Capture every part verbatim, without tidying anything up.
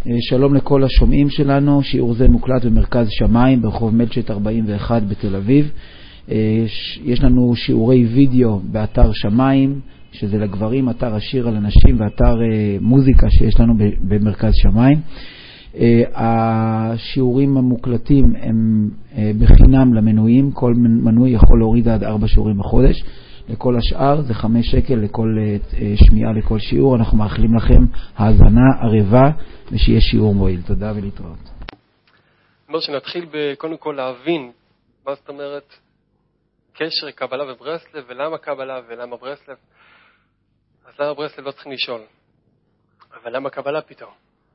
שלום לכל השומעים שלנו, שיעור זה מוקלט במרכז שמיים ברחוב מלצ'ט ארבעים ואחת בתל אביב. יש לנו שיעורי וידאו באתר שמיים, שזה לגברים, אתר השיר על הנשים ואתר מוזיקה שיש לנו במרכז שמיים. השיעורים המוקלטים הם בחינם למנויים, כל מנוי יכול להוריד עד ארבע שיעורים בחודש. לכל השאר זה חמש שקל לכל שמיעה, לכל שיעור. אנחנו מאחלים לכם האזנה ערבה ושיהיה שיעור מועיל. תודה ולהתראות. אומר שנתחיל קודם כל להבין מה זאת אומרת קשר קבלה וברסלב, ולמה קבלה ולמה ברסלב. אז למה ברסלב לא צריכים לשאול, אבל למה קבלה פתאום?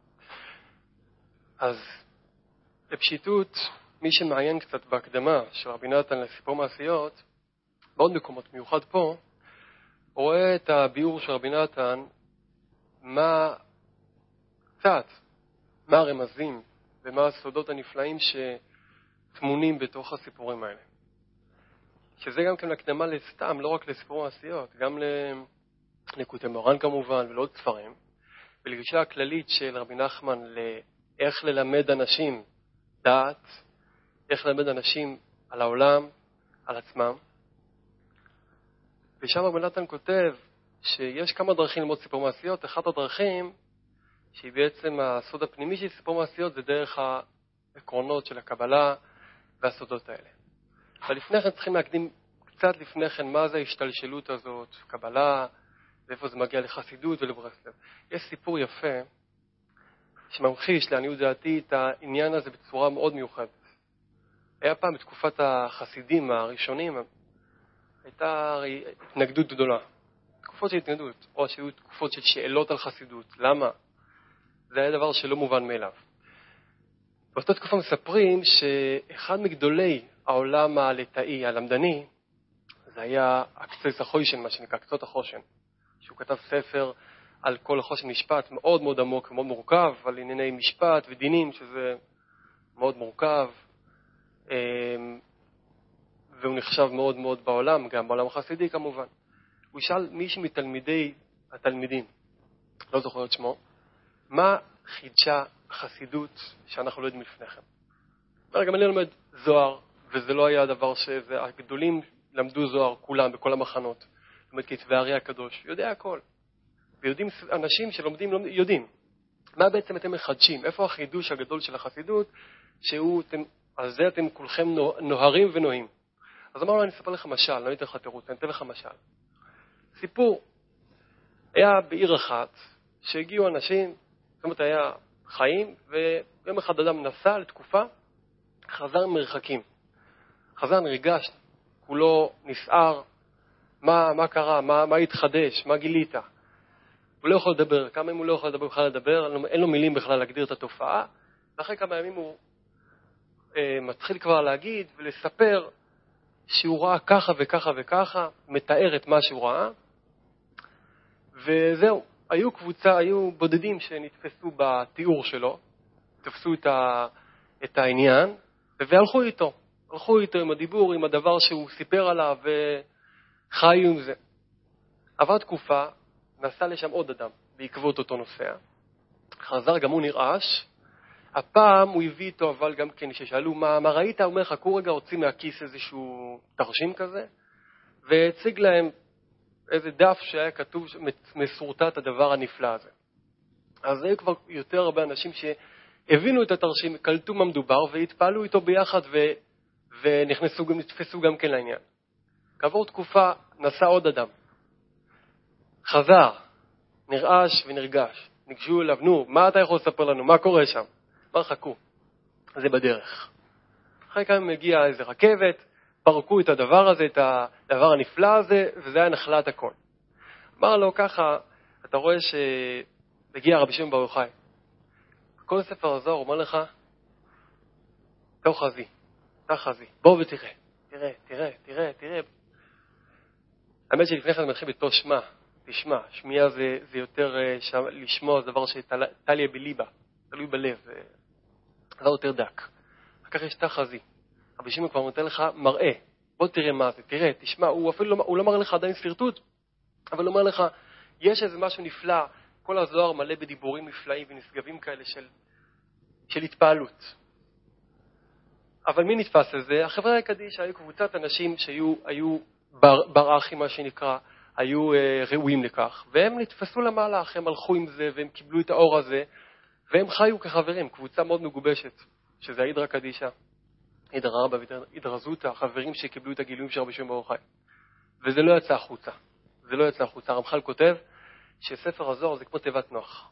אז בפשיטות, מי שמעיין קצת בהקדמה של רבי נתן לסיפור מעשיות, בעוד מקומות מיוחד פה, רואה את הביאור של רבי נתן, מה קצת, מה הרמזים ומה הסודות הנפלאים שתמונים בתוך הסיפורים האלה. שזה גם כן הקדמה לסתם, לא רק לסיפור מעשיות, גם לנקוטי מורן כמובן ולעוד ספרים, ולגישה הכללית של רבי נחמן לאיך ללמד אנשים דעת, איך ללמד אנשים על העולם, על עצמם. ושם רבי נתן כותב שיש כמה דרכים ללמוד סיפור מעשיות. אחת הדרכים, שהיא בעצם הסוד הפנימי של סיפור מעשיות, זה דרך העקרונות של הקבלה והסודות האלה. אבל לפני כן צריכים להקדים קצת לפני כן מה זה ההשתלשלות הזאת, קבלה, ואיפה זה מגיע לחסידות ולברסלב. יש סיפור יפה שממחיש לעניות דעתי את העניין הזה בצורה מאוד מיוחדת. היה פעם בתקופת החסידים הראשונים, הייתה התנגדות גדולה. תקופות של התנגדות, או שהיו תקופות של שאלות על חסידות. למה? זה היה דבר שלא מובן מאליו. באותה תקופה מספרים שאחד מגדולי העולם הלטאי, הלמדני, זה היה הקצות החושן, מה שנקרא, קצות החושן. שהוא כתב ספר על כל החושן משפט מאוד מאוד עמוק ומאוד מורכב, על ענייני משפט ודינים, שזה מאוד מורכב. והוא נחשב מאוד מאוד בעולם, גם בעולם החסידי כמובן. הוא שאל מישהו מתלמידי התלמידים, לא זוכר את שמו, מה חידשה החסידות שאנחנו לא יודעים לפניכם? גם אני לומד זוהר, וזה לא היה הדבר שזה, הגדולים למדו זוהר כולם בכל המחנות. לומד כתבי הארי הקדוש, יודע הכל. ויודעים, אנשים שלומדים יודעים. מה בעצם אתם מחדשים? איפה החידוש הגדול של החסידות, שהוא, אתם, על זה אתם כולכם נוהרים ונוהים. אז אמרנו, אני אספר לך משל, לא אתן לך תירוץ, אני אתן לך משל. סיפור, היה בעיר אחת שהגיעו אנשים, זאת אומרת היה חיים, ויום אחד אדם נסע לתקופה, חזר מרחקים. חזר נרגש, כולו נסער, מה, מה קרה, מה, מה התחדש, מה גילית. הוא לא יכול לדבר, כמה ימים הוא לא יכול לדבר בכלל לדבר, אין לו מילים בכלל להגדיר את התופעה, ואחרי כמה ימים הוא אה, מתחיל כבר להגיד ולספר, שהוא ראה ככה וככה וככה, מתאר את מה שהוא ראה, וזהו, היו קבוצה, היו בודדים שנתפסו בתיאור שלו, תפסו את, ה, את העניין, והלכו איתו, הלכו איתו עם הדיבור, עם הדבר שהוא סיפר עליו, וחיו עם זה. עבר תקופה, נסע לשם עוד אדם, בעקבות אותו נוסע, חזר גם הוא נרעש, הפעם הוא הביא איתו, אבל גם כן, ששאלו, מה, מה ראית? הוא אומר, חכו רגע, הוציא מהכיס איזשהו תרשים כזה, והציג להם איזה דף שהיה כתוב, מסורטט הדבר הנפלא הזה. אז היו כבר יותר הרבה אנשים שהבינו את התרשים, קלטו מה מדובר, והתפעלו איתו ביחד, ו, ונכנסו, נתפסו גם כן לעניין. כעבור תקופה, נסע עוד אדם. חזר, נרעש ונרגש. ניגשו אליו, נו, מה אתה יכול לספר לנו? מה קורה שם? כבר חכו, זה בדרך. אחרי כמה מגיע איזה רכבת, פרקו את הדבר הזה, את הדבר הנפלא הזה, וזה היה נחלת הכל. אמר לו ככה, אתה רואה שהגיע רבי שמעון בר יוחאי. כל ספר הזוהר אומר לך, תו חזי, תו חזי, בוא ותראה, תראה, תראה, תראה, תראה. האמת שלפני כן מתחיל בתו שמע, תשמע, שמיעה זה, זה יותר שם, לשמוע, זה דבר שתליה בליבה. תלוי בלב, זה דבר יותר דק. אחר כך יש תחזי. רבי שמעון כבר נותן לך מראה. בוא תראה מה זה, תראה, תשמע, הוא אפילו לא, הוא לא מראה לך עדיין סרטוט, אבל הוא אומר לך, יש איזה משהו נפלא, כל הזוהר מלא בדיבורים נפלאים ונשגבים כאלה של, של התפעלות. אבל מי נתפס לזה? החברה הקדישא היו קבוצת אנשים שהיו היו בר, ברחים, מה שנקרא, היו אה, ראויים לכך, והם נתפסו למהלך, הם הלכו עם זה, והם קיבלו את האור הזה, והם חיו כחברים, קבוצה מאוד מגובשת, שזה ההידרא קדישא, הידרא רבא והידרא זוטא, חברים שקיבלו את הגילויים של רבי שמעון בר יוחאי. וזה לא יצא החוצה. זה לא יצא החוצה. הרמח"ל כותב שספר הזוהר זה כמו תיבת נוח.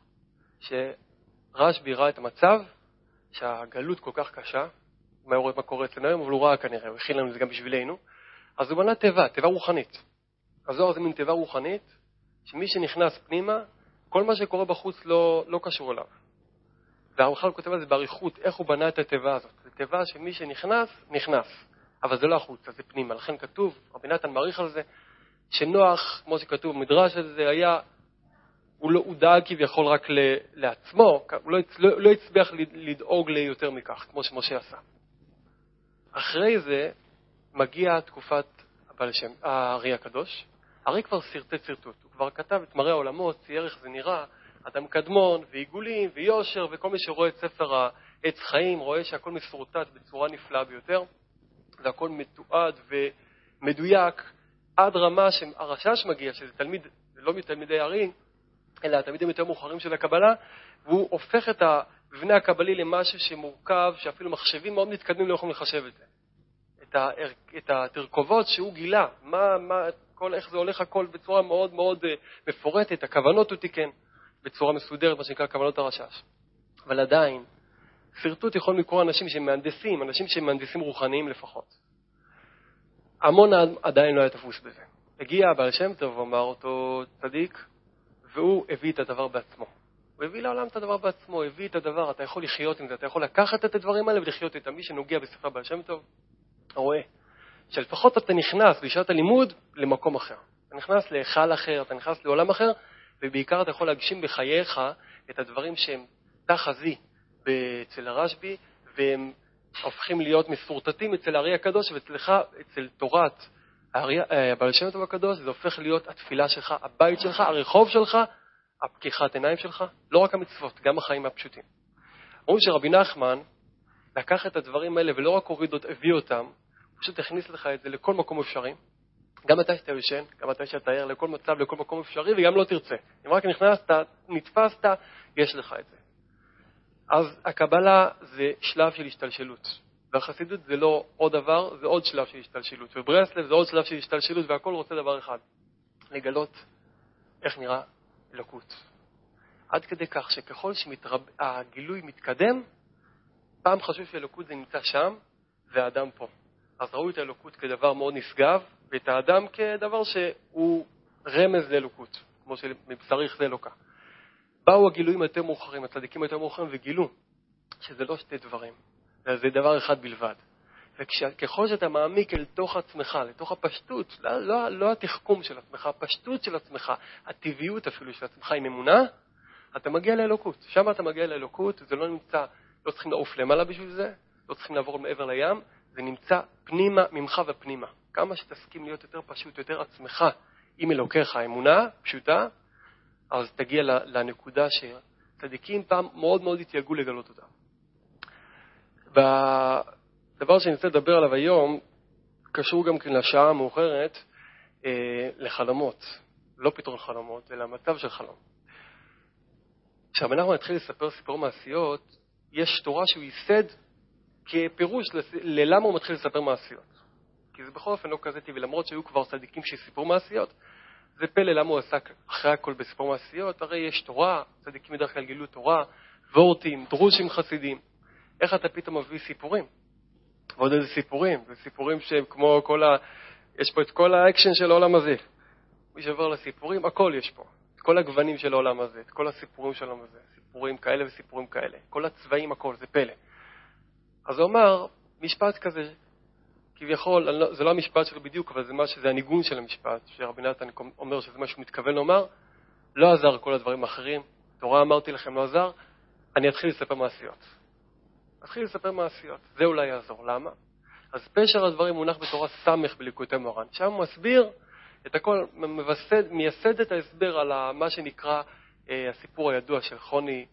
שרשב"י ראה את המצב, שהגלות כל כך קשה, מה רואה מה קורה אצלנו היום, אבל הוא ראה כנראה, הוא הכין לנו זה גם בשבילנו, אז הוא בנה תיבה, תיבה רוחנית. הזוהר זה מין תיבה רוחנית, שמי שנכנס פנימה, כל מה שקורה בחוץ לא, לא קשור אליו. והרמח"ל כותב על זה בעריכות, איך הוא בנה את התיבה הזאת. זו תיבה שמי שנכנס, נכנס. אבל זה לא החוצה, זה פנימה. לכן כתוב, רבי נתן מעריך על זה, שנוח, כמו שכתוב במדרש הזה, היה, הוא, לא, הוא דאג כביכול רק ל, לעצמו, הוא לא, לא, לא הצליח לדאוג ליותר מכך, כמו שמשה עשה. אחרי זה מגיעה תקופת הבעל שם, הארי הקדוש. הארי כבר סרטט סרטוט, הוא כבר כתב את מראה העולמות, צייר איך זה נראה, אדם קדמון ועיגולים ויושר, וכל מי שרואה את ספר העץ חיים רואה שהכל מסורטט בצורה נפלאה ביותר, והכל מתועד ומדויק, עד רמה שהרשש מגיע, שזה תלמיד, לא מתלמידי הארי, אלא התלמידים יותר מאוחרים של הקבלה, והוא הופך את המבנה הקבלי למשהו שמורכב, שאפילו מחשבים מאוד מתקדמים לא יכולים לחשב את זה. את, ה, את התרכובות שהוא גילה, מה, מה, כל, איך זה הולך הכל בצורה מאוד מאוד מפורטת, הכוונות הוא תיקן בצורה מסודרת, מה שנקרא כוונות הרשש. אבל עדיין, סרטוט יכולים לקרוא אנשים שהם מהנדסים, אנשים שהם מהנדסים רוחניים לפחות. המון עדיין לא היה תפוס בזה. הגיע הבעל שם טוב ואמר אותו צדיק, והוא הביא את הדבר בעצמו. הוא הביא לעולם את הדבר בעצמו, הביא את הדבר, אתה יכול לחיות עם זה, אתה יכול לקחת את הדברים האלה ולחיות איתם. מי שנוגע בספר בעל שם טוב, רואה שלפחות אתה נכנס בשעת הלימוד למקום אחר. אתה נכנס להיכל אחר, אתה נכנס לעולם אחר, ובעיקר אתה יכול להגשים בחייך את הדברים שהם תחזי אצל הרשב"י, והם הופכים להיות מסורטטים אצל הארי הקדוש, ואצלך, אצל תורת הבעל שם טוב הקדוש, זה הופך להיות התפילה שלך, הבית שלך, הרחוב שלך, הפקיחת עיניים שלך, לא רק המצוות, גם החיים הפשוטים. אומרים שרבי נחמן לקח את הדברים האלה ולא רק הוריד, הביא אותם, הוא פשוט הכניס לך את זה לכל מקום אפשרי, גם אתה שאתה יושן, גם אתה שאתה ער, לכל מצב, לכל מקום אפשרי, וגם לא תרצה. אם רק נכנסת, נתפסת, יש לך את זה. אז הקבלה זה שלב של השתלשלות, והחסידות זה לא עוד דבר, זה עוד שלב של השתלשלות, וברסלב זה עוד שלב של השתלשלות, והכל רוצה דבר אחד, לגלות איך נראה אלוקות. עד כדי כך שככל שהגילוי מתקדם, פעם חשוב שאלוקות זה נמצא שם, והאדם פה. אז ראו את האלוקות כדבר מאוד נשגב, ואת האדם כדבר שהוא רמז לאלוקות, כמו שמבשריך זה אלוקה. באו הגילויים יותר מאוחרים, הצדיקים יותר מאוחרים, וגילו שזה לא שתי דברים, זה דבר אחד בלבד. וככל שאתה מעמיק אל תוך עצמך, לתוך הפשטות, לא, לא, לא התחכום של עצמך, הפשטות של עצמך, הטבעיות אפילו של עצמך עם אמונה, אתה מגיע לאלוקות. שם אתה מגיע לאלוקות, זה לא נמצא, לא צריכים לעוף למעלה בשביל זה, לא צריכים לעבור מעבר לים, זה נמצא פנימה, ממך ופנימה. כמה שתסכים להיות יותר פשוט, יותר עצמך עם אלוקיך, אמונה פשוטה, אז תגיע לנקודה שצדיקים פעם מאוד מאוד התייגעו לגלות אותה. והדבר שאני רוצה לדבר עליו היום, קשור גם כן לשעה המאוחרת, אה, לחלומות. לא פתרון חלומות, אלא מצב של חלום. כשהבן נחמן התחיל לספר סיפור מעשיות, יש תורה שהוא ייסד כפירוש ללמה הוא מתחיל לספר מעשיות. כי זה בכל אופן לא כזה טבעי, למרות שהיו כבר צדיקים שסיפרו מעשיות, זה פלא למה הוא עסק אחרי הכל בסיפור מעשיות, הרי יש תורה, צדיקים בדרך כלל גילו תורה, וורטים, דרושים חסידים. איך אתה פתאום מביא סיפורים? ועוד איזה סיפורים, זה סיפורים שהם כמו כל ה... יש פה את כל האקשן של העולם הזה. מי שעבר לסיפורים, הכל יש פה. את כל הגוונים של העולם הזה, את כל הסיפורים של העולם הזה. סיפורים כאלה וסיפורים כאלה. כל הצבעים, הכל, זה פלא. אז הוא אמר, משפט כזה, כביכול, זה לא המשפט שלו בדיוק, אבל זה מה שזה הניגון של המשפט, שרבי נתן אומר שזה מה שהוא מתכוון לומר, לא עזר כל הדברים האחרים, תורה אמרתי לכם לא עזר, אני אתחיל לספר מעשיות. אתחיל לספר מעשיות, זה אולי יעזור. למה? אז פשר הדברים מונח בתורה סמך בליקוטי מוהר"ן. שם הוא מסביר את הכל, מבסד, מייסד את ההסבר על מה שנקרא הסיפור הידוע של חוני,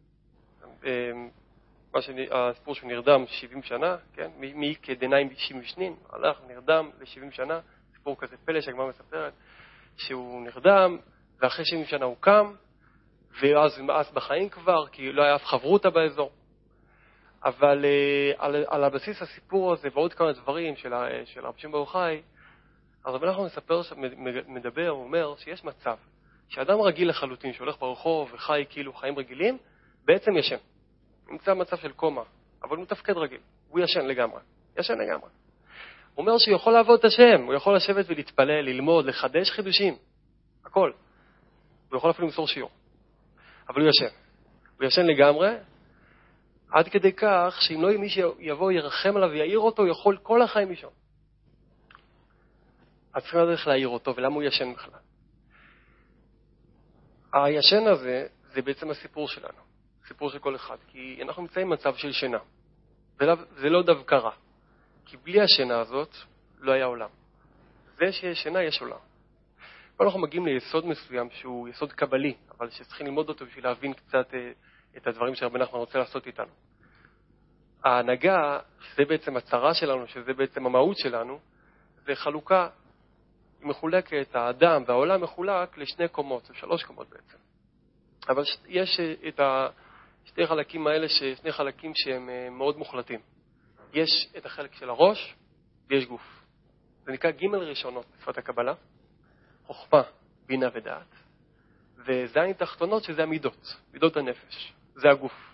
מה שאני, הסיפור שהוא נרדם שבעים שנה, כן? מי כדיניים שבעים שנין, הלך, נרדם ל-שבעים שנה, סיפור כזה פלא שהגמרא מספרת, שהוא נרדם, ואחרי שבעים שנה הוא קם, ואז הוא מאס בחיים כבר, כי לא היה אף חברותה באזור. אבל על, על הבסיס הסיפור הזה, ועוד כמה דברים של, של רבי שמעון בר יוחאי, אז רבי נחמן מספר, מדבר, הוא אומר שיש מצב, שאדם רגיל לחלוטין, שהולך ברחוב וחי כאילו חיים רגילים, בעצם ישן. נמצא מצב של קומה, אבל הוא מתפקד רגיל. הוא ישן לגמרי. ישן לגמרי. הוא אומר שהוא יכול לעבוד את השם, הוא יכול לשבת ולהתפלל, ללמוד, לחדש חידושים. הכל. הוא יכול אפילו למסור שיעור. אבל הוא ישן. הוא ישן לגמרי, עד כדי כך שאם לא יהיה מי שיבוא, ירחם עליו ויעיר אותו, הוא יכול כל החיים לישון. אז צריכים לדעת איך להעיר אותו, ולמה הוא ישן בכלל. הישן הזה, זה בעצם הסיפור שלנו. סיפור של כל אחד, כי אנחנו נמצאים במצב של שינה. זה לא, זה לא דווקא רע. כי בלי השינה הזאת לא היה עולם. זה שיש שינה, יש עולם. אנחנו מגיעים ליסוד מסוים שהוא יסוד קבלי, אבל שצריכים ללמוד אותו בשביל להבין קצת את הדברים שרבי נחמן רוצה לעשות איתנו. ההנהגה, שזה בעצם הצרה שלנו, שזה בעצם המהות שלנו, זה חלוקה מחולקת, האדם והעולם מחולק לשני קומות, שלוש קומות בעצם. אבל יש את השני חלקים האלה, שני חלקים שהם מאוד מוחלטים. יש את החלק של הראש ויש גוף. זה נקרא ג' ראשונות בשפת הקבלה, חוכמה, בינה ודעת, וזין תחתונות שזה המידות, מידות הנפש, זה הגוף.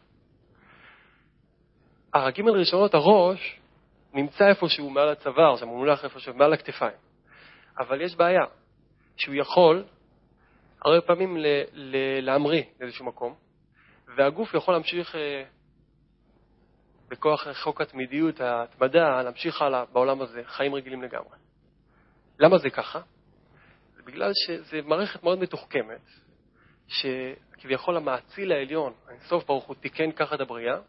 הג' ראשונות, הראש, נמצא איפשהו מעל הצוואר, שם הוא מולך איפשהו מעל הכתפיים. אבל יש בעיה, שהוא יכול הרבה פעמים ל- ל- להמריא לאיזשהו מקום, והגוף יכול להמשיך אה, בכוח חוק התמידיות, ההתמדה, להמשיך הלאה בעולם הזה, חיים רגילים לגמרי. למה זה ככה? זה בגלל שזה מערכת מאוד מתוחכמת, שכביכול המעציל העליון, האינסוף ברוך הוא תיקן ככה את הבריאה,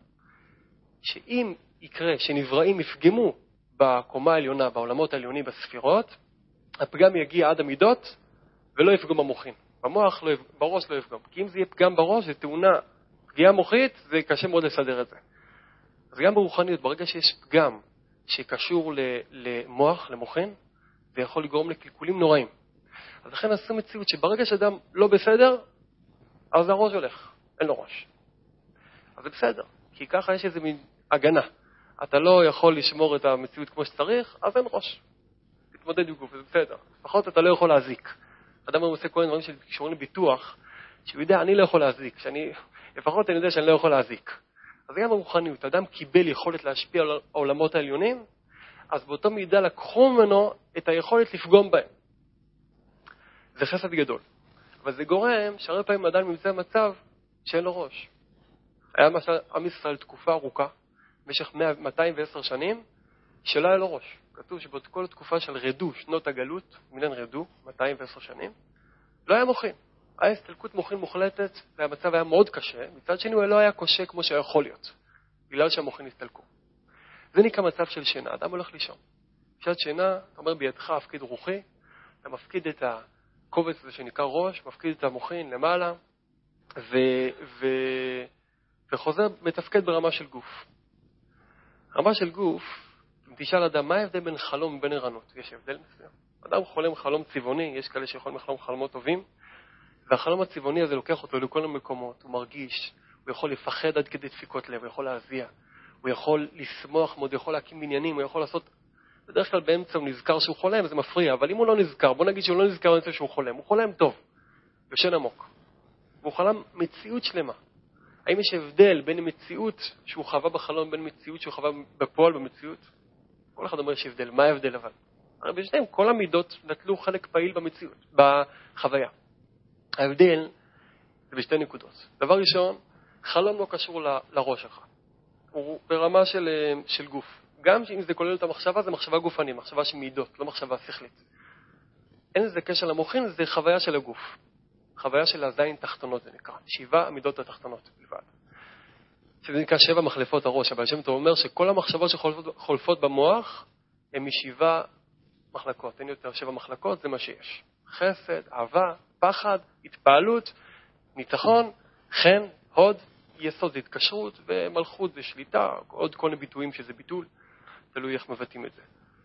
שאם יקרה שנבראים יפגמו בקומה העליונה, בעולמות העליונים, בספירות, הפגם יגיע עד המידות ולא יפגום במוחין. במוח, לא, בראש לא יפגום. כי אם זה יהיה פגם בראש, זה תאונה, פגיעה מוחית, זה קשה מאוד לסדר את זה. אז גם ברוחניות, ברגע שיש פגם שקשור למוח, למוחין, זה יכול לגרום לקלקולים נוראים. אז לכן עשו מציאות שברגע שאדם לא בסדר, אז הראש הולך, אין לו ראש. אז זה בסדר, כי ככה יש איזו מין הגנה. אתה לא יכול לשמור את המציאות כמו שצריך, אז אין ראש. תתמודד עם גוף, זה בסדר. לפחות אתה לא יכול להזיק. אדם עושה כל מיני דברים שקשורים לביטוח, שהוא יודע, אני לא יכול להזיק. שאני, לפחות אני יודע שאני לא יכול להזיק. אז גם ברוחניות, אדם קיבל יכולת להשפיע על העולמות העליונים, אז באותו מידה לקחו ממנו את היכולת לפגום בהם. זה חסד גדול. אבל זה גורם שהרבה פעמים אדם נמצא במצב שאין לו ראש. היה משל עם ישראל תקופה ארוכה, במשך מאתיים ועשר שנים, שלא היה לו ראש. כתוב שבכל התקופה של רדו, שנות הגלות, מילן רדו, מאתיים ועשר שנים, לא היה מוחין. היה הסתלקות מוחין מוחלטת, והמצב היה מאוד קשה. מצד שני, הוא לא היה קשה כמו שהיה יכול להיות, בגלל שהמוחין הסתלקו. זה נקרא מצב של שינה. אדם הולך לישון. בשעת שינה, אתה אומר בידך, הפקיד רוחי, אתה מפקיד את הקובץ הזה שנקרא ראש, מפקיד את המוחין למעלה, ו... ו... וחוזר מתפקד ברמה של גוף. רמה של גוף, אם תשאל אדם, מה ההבדל בין חלום ובין ערנות? יש הבדל מסוים. אדם חולם חלום צבעוני, יש כאלה שיכולים לחלום חלומות טובים, והחלום הצבעוני הזה לוקח אותו לכל המקומות, הוא מרגיש, הוא יכול לפחד עד כדי דפיקות לב, הוא יכול להזיע, הוא יכול לשמוח מאוד, הוא יכול להקים בניינים, הוא יכול לעשות, בדרך כלל באמצע הוא נזכר שהוא חולם, זה מפריע, אבל אם הוא לא נזכר, בוא נגיד שהוא לא נזכר באמצע שהוא חולם, הוא חולם טוב, יושן עמוק, והוא חלם מציאות שלמה. האם יש הבדל בין מציאות שהוא חווה בחלום, בין מציאות שהוא חווה בפועל במציאות? כל אחד אומר שהבדל, מה ההבדל אבל? הרי בשניהם, כל המידות נטלו חלק פעיל במציאות, בחוויה. ההבדל זה בשתי נקודות. דבר ראשון, חלום לא קשור ל, לראש שלך. הוא ברמה של, של גוף. גם אם זה כולל את המחשבה, זה מחשבה גופנית, מחשבה של מידות, לא מחשבה שכלית. אין איזה קשר למוחין, זה חוויה של הגוף. חוויה של הזין תחתונות זה נקרא. שבעה המידות התחתונות בלבד. שזה נקרא שבע מחלפות הראש. אבל השם טוב אומר שכל המחשבות שחולפות במוח הן משבעה מחלקות. אין יותר שבע מחלקות, זה מה שיש. חסד, אהבה, פחד, התפעלות, ניצחון, חן, הוד, יסוד זה התקשרות, ומלכות זה שליטה, עוד כל מיני ביטויים שזה ביטול, תלוי איך מבטאים את זה.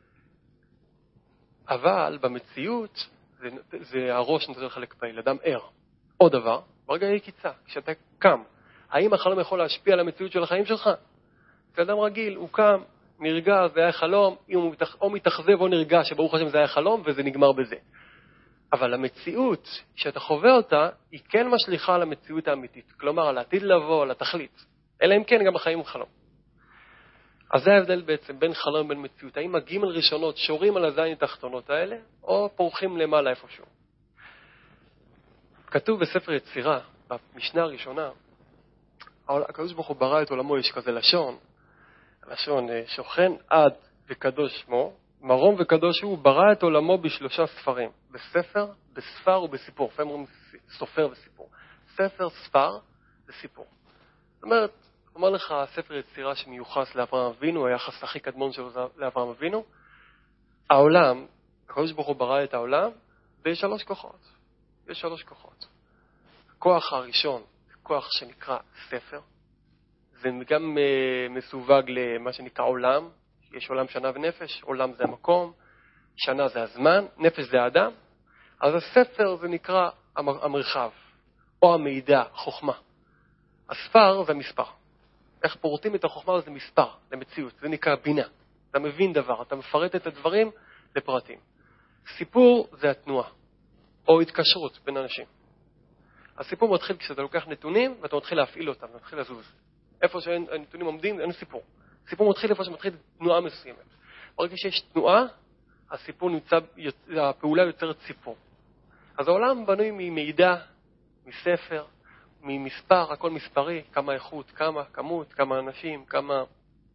אבל במציאות, זה, זה הראש נותן לך לקפאי, אדם ער. עוד דבר, ברגע יקיצה, כשאתה קם, האם החלום יכול להשפיע על המציאות של החיים שלך? כשאדם רגיל, הוא קם, נרגע, זה היה חלום, אם הוא מתח... או מתאכזב או נרגע, שברוך השם זה היה חלום, וזה נגמר בזה. אבל המציאות, שאתה חווה אותה, היא כן משליחה על המציאות האמיתית. כלומר, על העתיד לבוא, על התכלית. אלא אם כן, גם החיים הוא חלום. אז זה ההבדל בעצם בין חלום ובין מציאות. האם הגימל ראשונות שורים על הזין התחתונות האלה, או פורחים למעלה איפשהו. כתוב בספר יצירה, במשנה הראשונה, הקדוש ברוך הוא ברא את עולמו, יש כזה לשון, לשון שוכן עד וקדוש שמו, מרום וקדוש הוא, ברא את עולמו בשלושה ספרים, בספר, בספר ובסיפור. לפעמים אומרים סופר וסיפור. ספר, ספר וסיפור. זאת אומרת, אומר לך, ספר יצירה שמיוחס לאברהם אבינו, היחס הכי קדמון שלו לאברהם אבינו, העולם, הקדוש ברוך הוא ברא את העולם, ויש שלוש כוחות. יש שלוש כוחות. הכוח הראשון, זה כוח שנקרא ספר, זה גם מסווג למה שנקרא עולם, יש עולם שנה ונפש, עולם זה המקום, שנה זה הזמן, נפש זה האדם, אז הספר זה נקרא המרחב, או המידע, חוכמה. הספר זה מספר. איך פורטים את החוכמה זה מספר, למציאות, זה נקרא בינה. אתה מבין דבר, אתה מפרט את הדברים לפרטים. סיפור זה התנועה, או התקשרות בין אנשים. הסיפור מתחיל כשאתה לוקח נתונים ואתה מתחיל להפעיל אותם, אתה מתחיל לזוז. איפה שהנתונים עומדים, אין סיפור. סיפור מתחיל איפה שמתחיל תנועה מסוימת. ברגע שיש תנועה, הסיפור נמצא, הפעולה יוצרת סיפור. אז העולם בנוי ממידע, מספר, ממספר, הכל מספרי, כמה איכות, כמה כמות, כמה אנשים, כמה...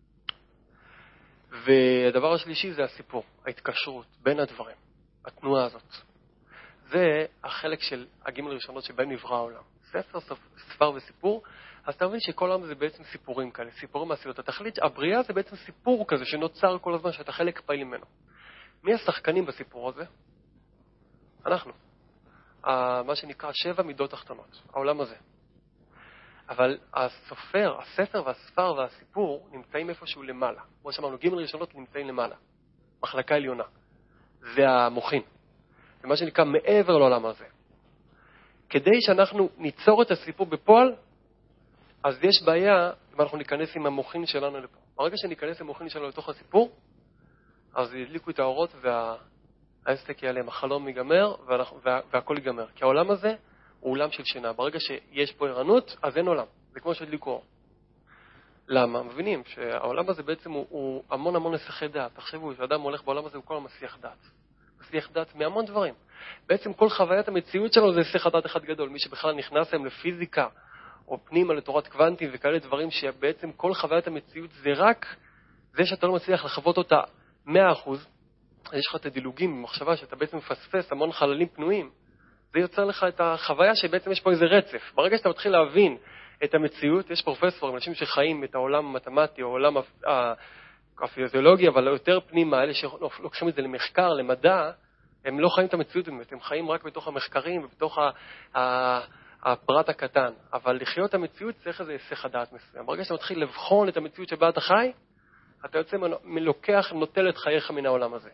והדבר השלישי זה הסיפור, ההתקשרות בין הדברים, התנועה הזאת. זה החלק של הגימל הראשונות שבהם נברא העולם. ספר, ספר וסיפור, אז אתה מבין שכל העולם זה בעצם סיפורים כאלה, סיפורים מעשיות. התכלית, הבריאה זה בעצם סיפור כזה שנוצר כל הזמן, שאתה חלק פעיל ממנו. מי השחקנים בסיפור הזה? אנחנו. מה שנקרא שבע מידות תחתונות, העולם הזה. אבל הסופר, הספר והספר והסיפור נמצאים איפשהו למעלה. כמו שאמרנו, גימל ראשונות נמצאים למעלה. מחלקה עליונה. זה המוחין. זה מה שנקרא מעבר לעולם הזה. כדי שאנחנו ניצור את הסיפור בפועל, אז יש בעיה אם אנחנו ניכנס עם המוחין שלנו לפה. ברגע שניכנס עם המוחין שלנו לתוך הסיפור, אז ידליקו את האורות והעסק ייעלם, החלום ייגמר וה, והכל ייגמר. כי העולם הזה הוא עולם של שינה. ברגע שיש פה ערנות, אז אין עולם. זה כמו שהדליקו אור. למה? מבינים שהעולם הזה בעצם הוא, הוא המון המון נסיכי דעת. תחשבו, שאדם הולך בעולם הזה הוא כל המסיח דעת. מסיח דעת מהמון דברים. בעצם כל חוויית המציאות שלנו זה נסיך דעת אחד גדול. מי שבכלל נכנס להם לפיזיקה, או פנימה לתורת קוונטים וכאלה דברים שבעצם כל חוויית המציאות זה רק זה שאתה לא מצליח לחוות אותה מאה אחוז, יש לך את הדילוגים במחשבה שאתה בעצם מפספס המון חללים פנויים, זה יוצר לך את החוויה שבעצם יש פה איזה רצף. ברגע שאתה מתחיל להבין את המציאות, יש פרופסורים, אנשים שחיים את העולם המתמטי או העולם הפיזיולוגי, אבל יותר פנימה, אלה שלוקחים את זה למחקר, למדע, הם לא חיים את המציאות באמת, הם חיים רק בתוך המחקרים ובתוך ה... ה... הפרט הקטן, אבל לחיות את המציאות צריך איזה היסח הדעת מסוים. ברגע שאתה מתחיל לבחון את המציאות שבה אתה חי, אתה יוצא מלוקח, נוטל את חייך מן העולם הזה.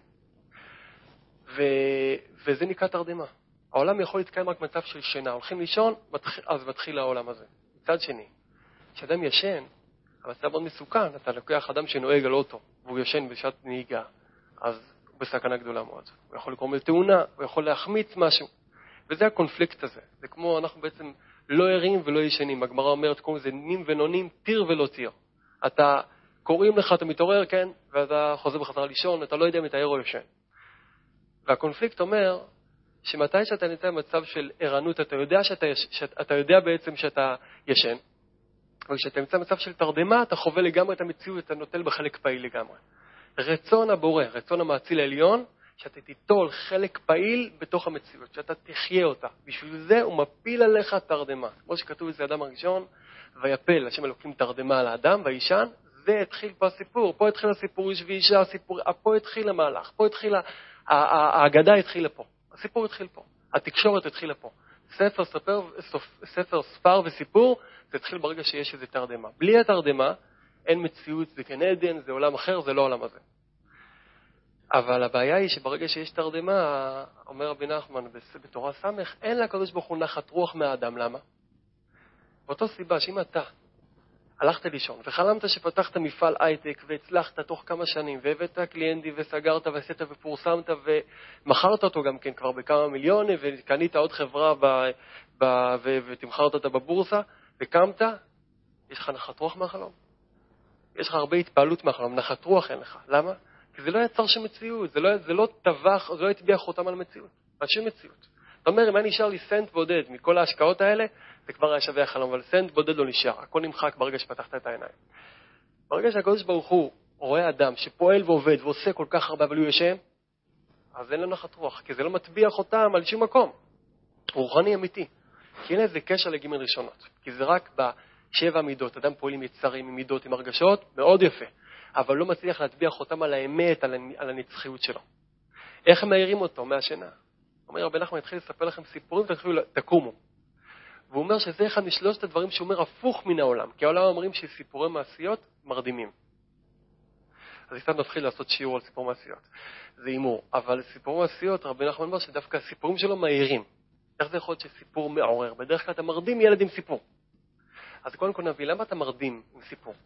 ו... וזה נקרא תרדמה. העולם יכול להתקיים רק במצב של שינה. הולכים לישון, אז מתחיל העולם הזה. מצד שני, כשאדם ישן, המצב מאוד מסוכן. אתה לוקח אדם שנוהג על אוטו, והוא ישן בשעת נהיגה, אז הוא בסכנה גדולה מאוד. הוא יכול לקרום לתאונה, הוא יכול להחמיץ משהו. וזה הקונפליקט הזה. זה כמו אנחנו בעצם לא ערים ולא ישנים. הגמרא אומרת, קוראים לזה נים ונונים, תיר ולא תיר. אתה קוראים לך, אתה מתעורר, כן, ואתה חוזר בחזרה לישון, אתה לא יודע אם אתה ער או ישן. והקונפליקט אומר, שמתי שאתה נמצא במצב של ערנות, אתה יודע, שאתה, שאתה, אתה יודע בעצם שאתה ישן, וכשאתה נמצא במצב של תרדמה, אתה חווה לגמרי את המציאות, אתה נוטל בחלק פעיל לגמרי. רצון הבורא, רצון המאציל העליון, שאתה תיטול חלק פעיל בתוך המציאות, שאתה תחיה אותה. בשביל זה הוא מפיל עליך תרדמה. כמו שכתוב אצל האדם הראשון, ויפל, השם אלוקים תרדמה על האדם, והאישן, זה התחיל פה הסיפור. פה התחיל הסיפור איש ואישה, הסיפור, פה התחיל המהלך, פה התחיל, ההגדה התחילה פה. הסיפור התחיל פה, התקשורת התחילה פה. ספר, ספר, ספר, ספר וסיפור, זה התחיל ברגע שיש איזו תרדמה. בלי התרדמה, אין מציאות, זה גן עדן, זה עולם אחר, זה לא עולם הזה. אבל הבעיה היא שברגע שיש תרדמה, אומר רבי נחמן בתורה סמך, אין לקדוש ברוך הוא נחת רוח מהאדם. למה? באותו סיבה שאם אתה הלכת לישון וחלמת שפתחת מפעל הייטק והצלחת תוך כמה שנים והבאת קליינטי וסגרת ועשית ופורסמת ומכרת אותו גם כן כבר בכמה מיליונים וקנית עוד חברה ב, ב, ו, ותמכרת אותה בבורסה וקמת, יש לך נחת רוח מהחלום. יש לך הרבה התפעלות מהחלום, נחת רוח אין לך. למה? כי זה לא יצר שם מציאות, זה לא, זה לא טבח, זה לא יטביע חותם על מציאות, על שם מציאות. זאת אומרת, אם היה נשאר לי סנט בודד מכל ההשקעות האלה, זה כבר היה שווה החלום, אבל סנט בודד לא נשאר, הכל נמחק ברגע שפתחת את העיניים. ברגע שהקדוש ברוך הוא רואה אדם שפועל ועובד ועושה כל כך הרבה, אבל הוא ישן, אז אין לו נחת רוח, כי זה לא מטביע חותם על שום מקום. רוחני אמיתי. כי אין איזה קשר לגימל ראשונות, כי זה רק בשבע מידות, אדם פועל עם יצרים, עם מידות, עם הרגשות, מאוד יפה. אבל לא מצליח להטביע חותם על האמת, על הנצחיות שלו. איך הם מעירים אותו מהשינה? אומר רבי נחמן, התחיל לספר לכם סיפורים, תתחילו, תקומו. והוא אומר שזה אחד משלושת הדברים שהוא אומר הפוך מן העולם, כי העולם אומרים שסיפורי מעשיות מרדימים. אז איסטן מתחיל לעשות שיעור על סיפור מעשיות. זה אימור. אבל סיפור מעשיות, רבי נחמן אומר שדווקא הסיפורים שלו מעירים. איך זה יכול להיות שסיפור מעורר? בדרך כלל אתה מרדים ילד עם סיפור. אז קודם כל נביא, למה אתה מרדים עם סיפור?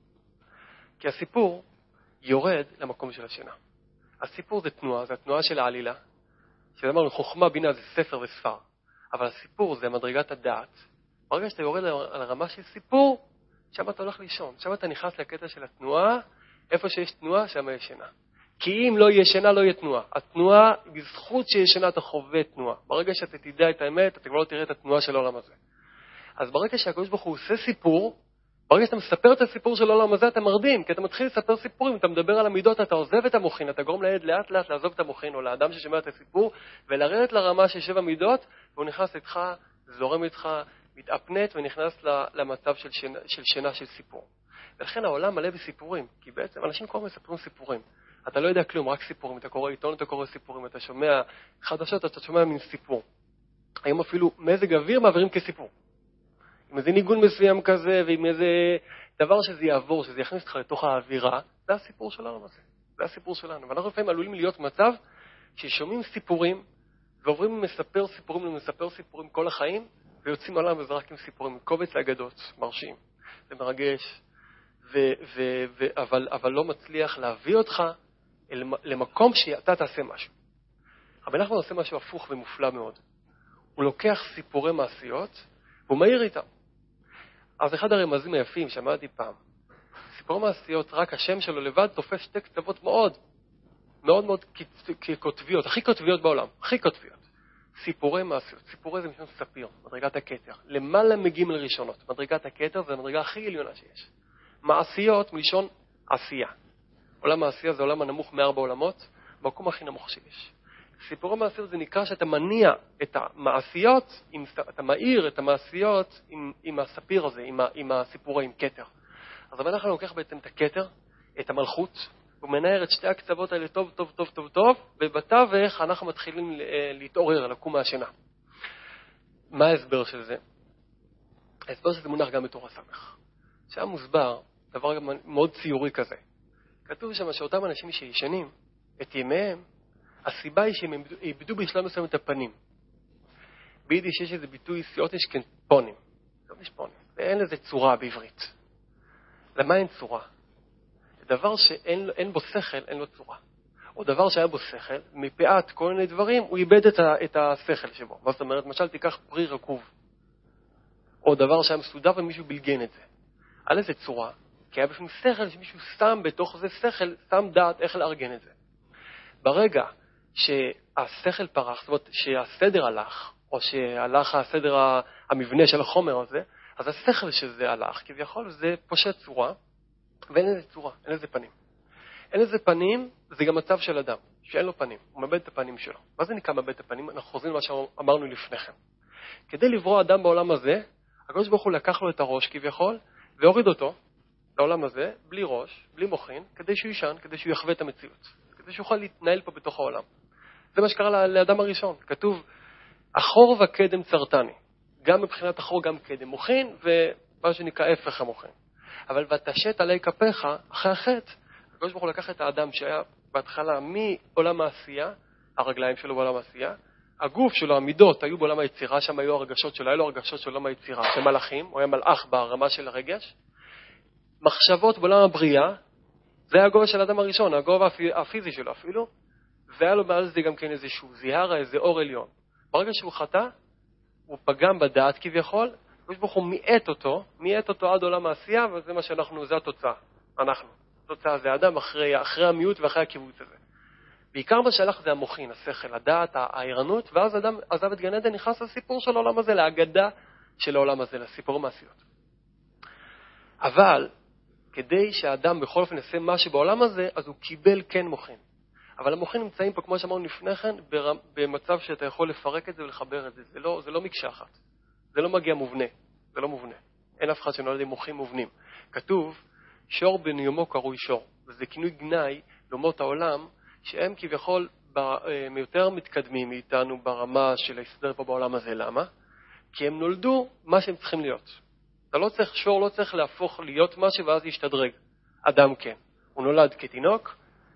כי הסיפור יורד למקום של השינה. הסיפור זה תנועה, זה התנועה של העלילה. שאמרנו, חוכמה בינה זה ספר וספר. אבל הסיפור זה מדרגת הדעת. ברגע שאתה יורד על הרמה של סיפור, שם אתה הולך לישון. שם אתה נכנס לקטע של התנועה, איפה שיש תנועה, שם יש שינה. כי אם לא יהיה שינה, לא יהיה תנועה. התנועה, בזכות שיש שינה, אתה חווה תנועה. ברגע שאתה תדע את האמת, אתה כבר לא תראה את התנועה של העולם הזה. אז ברגע שהקדוש ברוך הוא עושה סיפור, ברגע שאתה מספר את הסיפור של העולם הזה, אתה מרדים, כי אתה מתחיל לספר סיפורים, אתה מדבר על המידות, אתה עוזב את המוחין, אתה גורם לילד לאט לאט לעזוב את המוחין, או לאדם ששומע את הסיפור, ולרדת לרמה של שבע מידות, והוא נכנס איתך, זורם איתך, מתאפנט, ונכנס למצב של שינה, של שינה של סיפור. ולכן העולם מלא בסיפורים, כי בעצם אנשים כל הזמן מספרים סיפורים. אתה לא יודע כלום, רק סיפורים, אתה קורא עיתון, אתה קורא סיפורים, אתה שומע חדשות, אתה שומע מין סיפור. היום אפילו מזג אוויר מעבירים כסיפור. עם איזה ניגון מסוים כזה, ועם איזה דבר שזה יעבור, שזה יכניס אותך לתוך האווירה, זה הסיפור שלנו הזה. זה הסיפור שלנו. ואנחנו לפעמים עלולים להיות במצב ששומעים סיפורים, ועוברים ממספר סיפורים למספר סיפורים כל החיים, ויוצאים עולם וזה רק עם סיפורים, קובץ אגדות, מרשים, זה מרגש, ו- ו- ו- אבל, אבל לא מצליח להביא אותך אל, למקום שאתה תעשה משהו. רבי נחמן עושה משהו הפוך ומופלא מאוד. הוא לוקח סיפורי מעשיות, והוא מהיר איתם. אז אחד הרמזים היפים שמעתי פעם, סיפור מעשיות, רק השם שלו לבד תופס שתי כתבות מאוד, מאוד מאוד ככותביות, הכי כותביות בעולם, הכי כותביות. סיפורי מעשיות, סיפורי זה משום ספיר, מדרגת הכתר, למעלה מגיעים לראשונות, מדרגת הכתר זה המדרגה הכי עליונה שיש. מעשיות מלשון עשייה. עולם העשייה זה עולם הנמוך מארבע עולמות, במקום הכי נמוך שיש. סיפורי מעשיות זה נקרא שאתה מניע את המעשיות, עם, אתה מאיר את המעשיות עם, עם הספיר הזה, עם, עם הסיפורי, עם כתר. אז אנחנו לוקח בעצם את הכתר, את המלכות, הוא מנער את שתי הקצוות האלה טוב, טוב, טוב, טוב, טוב, ובתווך אנחנו מתחילים להתעורר, לקום מהשינה. מה ההסבר של זה? ההסבר שזה מונח גם בתורה סמך. שהיה מוסבר, דבר גם מאוד ציורי כזה. כתוב שם שאותם אנשים שישנים את ימיהם, הסיבה היא שהם איבדו בשלב מסוים את הפנים. ביידיש יש איזה ביטוי סיוטיש כפונים. לא משפונים. ואין לזה צורה בעברית. למה אין צורה? דבר שאין אין בו שכל, אין לו צורה. או דבר שהיה בו שכל, מפאת כל מיני דברים, הוא איבד את, ה, את השכל שבו. מה זאת אומרת? למשל, תיקח פרי רקוב. או דבר שהיה מסודר ומישהו בלגן את זה. על איזה צורה? כי היה בפנים שכל שמישהו שם בתוך זה שכל, שם דעת איך לארגן את זה. ברגע שהשכל פרח, זאת אומרת שהסדר הלך, או שהלך הסדר המבנה של החומר הזה, אז השכל שזה הלך, כביכול זה פושט צורה, ואין איזה צורה, אין איזה פנים. אין איזה פנים, זה גם מצב של אדם, שאין לו פנים, הוא מאבד את הפנים שלו. מה זה נקרא מאבד את הפנים? אנחנו חוזרים למה שאמרנו לפניכם. כדי לברוא אדם בעולם הזה, הקדוש ברוך הוא לקח לו את הראש כביכול, והוריד אותו לעולם הזה, בלי ראש, בלי מוחין, כדי שהוא יישן, כדי שהוא יחווה את המציאות. כדי שהוא יוכל להתנהל פה בתוך העולם. זה מה שקרה לאדם הראשון. כתוב אחור וקדם צרתני. גם מבחינת אחור, גם קדם. מוחין ומה שנקרא הפך המוחין. אבל ותשת עלי כפיך, אחרי החטא, הקדוש ברוך הוא לקח את האדם שהיה בהתחלה מעולם העשייה, הרגליים שלו בעולם העשייה, הגוף שלו, המידות, היו בעולם היצירה, שם היו הרגשות שלו, היו לו הרגשות של עולם היצירה, של מלאכים, הוא היה מלאך ברמה של הרגש. מחשבות בעולם הבריאה, זה היה הגובה של האדם הראשון, הגובה הפיזי שלו אפילו, והיה לו מעל זה גם כן איזשהו זיהרה, איזה אור עליון. ברגע שהוא חטא, הוא פגם בדעת כביכול, הקדוש ברוך הוא מיעט אותו, מיעט אותו עד עולם העשייה, וזה מה שאנחנו, זה התוצאה, אנחנו. התוצאה זה האדם אחרי, אחרי המיעוט ואחרי הקיבוץ הזה. בעיקר מה שהלך זה המוחין, השכל, הדעת, העירנות, ואז אדם עזב את גן עדן, נכנס לסיפור של העולם הזה, להגדה של העולם הזה, לסיפור המעשיות. אבל, כדי שהאדם בכל אופן יעשה משהו בעולם הזה, אז הוא קיבל כן מוחין. אבל המוחין נמצאים פה, כמו שאמרנו לפני כן, במצב שאתה יכול לפרק את זה ולחבר את זה. זה לא, זה לא מקשה אחת. זה לא מגיע מובנה. זה לא מובנה. אין אף אחד שנולד עם מוחים מובנים. כתוב, שור בניומו קרוי שור. וזה כינוי גנאי לאומות העולם, שהם כביכול יותר מתקדמים מאיתנו ברמה של ההסדר פה בעולם הזה. למה? כי הם נולדו מה שהם צריכים להיות. אתה לא צריך, שור לא צריך להפוך להיות משהו ואז להשתדרג. אדם כן. הוא נולד כתינוק,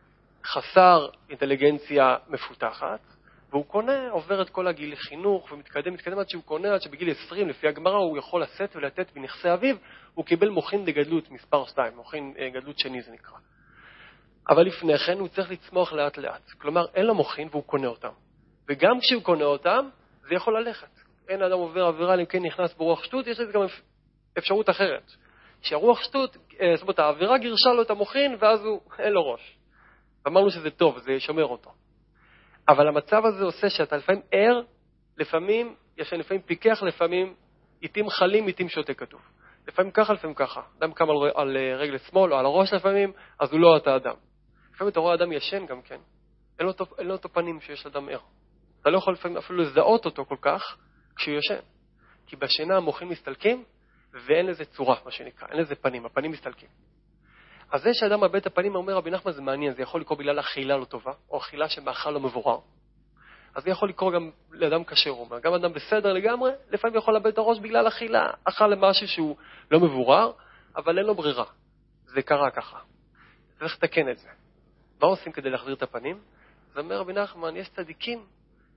חסר אינטליגנציה מפותחת, והוא קונה, עובר את כל הגיל חינוך ומתקדם, מתקדם עד שהוא קונה, עד שבגיל עשרים, לפי הגמרא, הוא יכול לשאת ולתת בנכסי אביו, הוא קיבל מוחין דגדלות, מספר שתיים, מוחין גדלות שני זה נקרא. אבל לפני כן הוא צריך לצמוח לאט לאט. כלומר, אין לו מוחין והוא קונה אותם. וגם כשהוא קונה אותם, זה יכול ללכת. אין אדם עובר עבירה, אם כן נכנס ברוח שטות, יש לזה גם אפשרות אחרת. שהרוח שטות, זאת אומרת, העבירה גירשה לו את המוחין, ואז הוא, אין לו ראש. ואמרנו שזה טוב, זה ישמר אותו. אבל המצב הזה עושה שאתה לפעמים ער, לפעמים, יש לפעמים פיקח, לפעמים עיתים חלים, עיתים שותה כתוב. לפעמים ככה, לפעמים ככה. אדם קם על, על רגל שמאל או על הראש לפעמים, אז הוא לא אתה אדם. לפעמים אתה רואה אדם ישן גם כן. אין לו, אין לו אותו פנים שיש אדם ער. אתה לא יכול לפעמים אפילו לזהות אותו כל כך כשהוא ישן. כי בשינה המוחים מסתלקים, ואין לזה צורה, מה שנקרא. אין לזה פנים, הפנים מסתלקים. אז זה שאדם מאבד את הפנים, אומר רבי נחמן, זה מעניין, זה יכול לקרות בגלל אכילה לא טובה, או אכילה שמאכל לא מבורר. אז זה יכול לקרות גם לאדם קשה רומא. גם אדם בסדר לגמרי, לפעמים יכול לאבד את הראש בגלל אכילה, אכל למשהו שהוא לא מבורר, אבל אין לו ברירה. זה קרה ככה. צריך לתקן את זה. מה עושים כדי להחזיר את הפנים? זה אומר רבי נחמן, יש צדיקים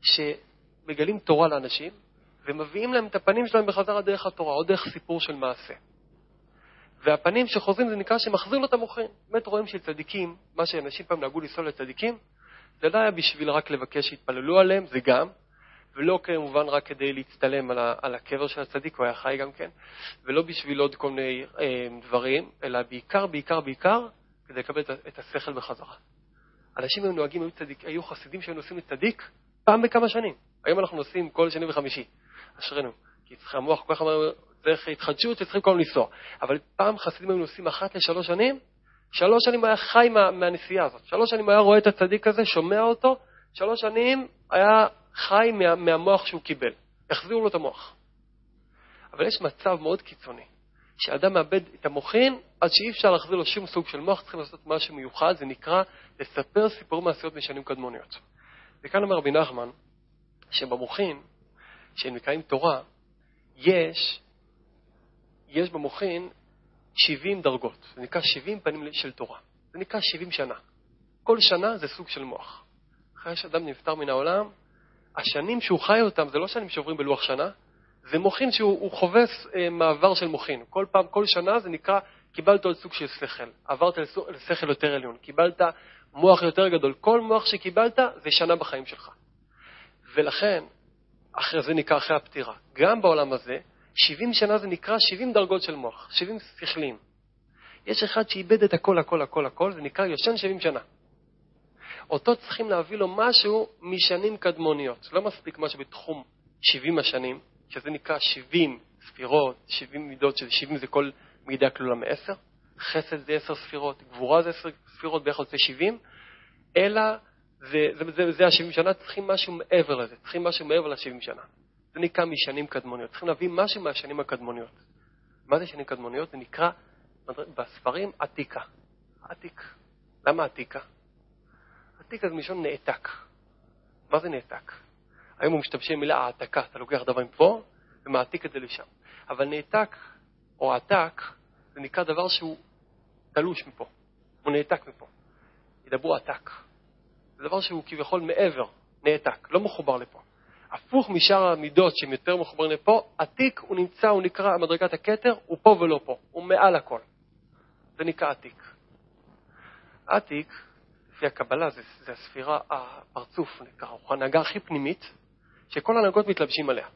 שמגלים תורה לאנשים, ומביאים להם את הפנים שלהם בחזרה דרך התורה, או דרך סיפור של מעשה. והפנים שחוזרים זה נקרא שמחזיר לו את המוחין. באמת רואים של צדיקים, מה שאנשים פעם נהגו לסול לצדיקים, זה לא היה בשביל רק לבקש שהתפללו עליהם, זה גם, ולא כמובן רק כדי להצטלם על, ה, על הקבר של הצדיק, הוא היה חי גם כן, ולא בשביל עוד כל מיני אה, דברים, אלא בעיקר, בעיקר, בעיקר, כדי לקבל את, את השכל בחזרה. אנשים היו נוהגים, היו, צדיק, היו חסידים שהיו נוסעים לצדיק פעם בכמה שנים. היום אנחנו נוסעים כל שני וחמישי. אשרנו. כי צריך המוח כל כך אמר, צריך התחדשות שצריכים כל לנסוע. אבל פעם חסידים היו נוסעים אחת לשלוש שנים, שלוש שנים היה חי מה, מהנסיעה הזאת. שלוש שנים היה רואה את הצדיק הזה, שומע אותו, שלוש שנים היה חי מה, מהמוח שהוא קיבל. החזירו לו את המוח. אבל יש מצב מאוד קיצוני, שאדם מאבד את המוחין, עד שאי אפשר להחזיר לו שום סוג של מוח, צריכים לעשות משהו מיוחד, זה נקרא לספר סיפור מעשיות משנים קדמוניות. וכאן אומר רבי נחמן, שבמוחין, שהם נקראים תורה, יש, יש במוחין שבעים דרגות. זה נקרא שבעים פנים של תורה. זה נקרא שבעים שנה. כל שנה זה סוג של מוח. אחרי שאדם נפטר מן העולם, השנים שהוא חי אותם, זה לא שנים שעוברים בלוח שנה, זה מוחין שהוא חובס אה, מעבר של מוחין. כל פעם, כל שנה זה נקרא, קיבלת עוד סוג של שכל. עברת לשכל יותר עליון. קיבלת מוח יותר גדול. כל מוח שקיבלת זה שנה בחיים שלך. ולכן, אחרי זה נקרא אחרי הפטירה. גם בעולם הזה, שבעים שנה זה נקרא שבעים דרגות של מוח, שבעים שכלים. יש אחד שאיבד את הכל, הכל, הכל, הכל, זה נקרא יושן שבעים שנה. אותו צריכים להביא לו משהו משנים קדמוניות. לא מספיק משהו בתחום שבעים השנים, שזה נקרא שבעים ספירות, שבעים מידות, שזה שבעים זה כל מידה כלולה מעשר, חסד זה עשר ספירות, גבורה זה עשר ספירות, ביחד זה שבעים, אלא זה, זה, זה, זה ה-שבעים שנה, צריכים משהו מעבר לזה, צריכים משהו מעבר ל-שבעים שנה. זה נקרא משנים קדמוניות. צריכים להביא משהו מהשנים הקדמוניות. מה זה שנים קדמוניות? זה נקרא בספרים עתיקה. עתיק. למה עתיקה? עתיקה זה משון נעתק. מה זה נעתק? היום הוא משתמש במילה העתקה, אתה לוקח דבר מפה ומעתיק את זה לשם. אבל נעתק או העתק זה נקרא דבר שהוא תלוש מפה, הוא נעתק מפה. ידברו עתק. זה דבר שהוא כביכול מעבר, נעתק, לא מחובר לפה. הפוך משאר המידות שהן יותר מחוברים לפה, עתיק הוא נמצא, הוא נקרא מדרגת הכתר, הוא פה ולא פה, הוא מעל הכל. זה נקרא עתיק. עתיק, לפי הקבלה, זה, זה הספירה, הפרצוף נקרא, הוא ההנהגה הכי פנימית, שכל ההנהגות מתלבשים עליה.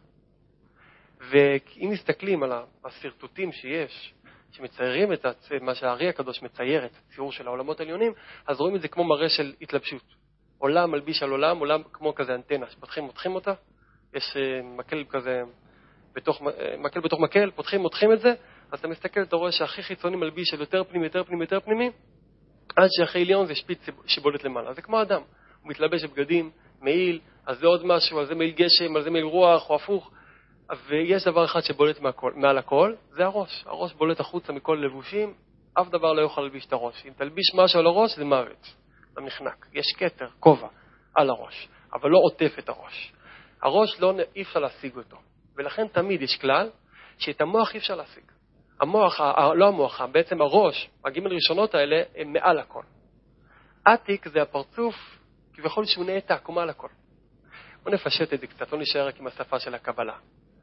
ואם מסתכלים על הסרטוטים שיש, שמציירים את הצ... מה שהארי הקדוש מצייר, את הציור של העולמות העליונים, אז רואים את זה כמו מראה של התלבשות. עולם מלביש על עולם, עולם כמו כזה אנטנה, שפותחים, מותחים אותה, יש מקל כזה, בתוך, מקל בתוך מקל, פותחים, מותחים את זה, אז אתה מסתכל, אתה רואה שהכי חיצוני מלביש של יותר פנימי, יותר פנימי, יותר פנימי, עד שהכי עליון זה שפיץ שבולט למעלה. אז זה כמו אדם, הוא מתלבש בבגדים, מעיל, אז זה עוד משהו, על זה מעיל גשם, על זה מעיל רוח, או הפוך, ויש דבר אחד שבולט מהכל, מעל הכל, זה הראש. הראש בולט החוצה מכל לבושים, אף דבר לא יוכל ללביש את הראש. אם תלביש משהו על הראש, זה מוות. זה נחנק. יש כתר, כובע, על הראש, אבל לא עוטף את הראש. הראש לא, אי אפשר להשיג אותו. ולכן תמיד יש כלל שאת המוח אי אפשר להשיג. המוח, לא המוח, בעצם הראש, הגימל ראשונות האלה, הם מעל הכל. עתיק זה הפרצוף, כביכול שהוא נעתק, הוא מעל הכל. בוא נפשט את זה קצת, לא נשאר רק עם השפה של הקבלה.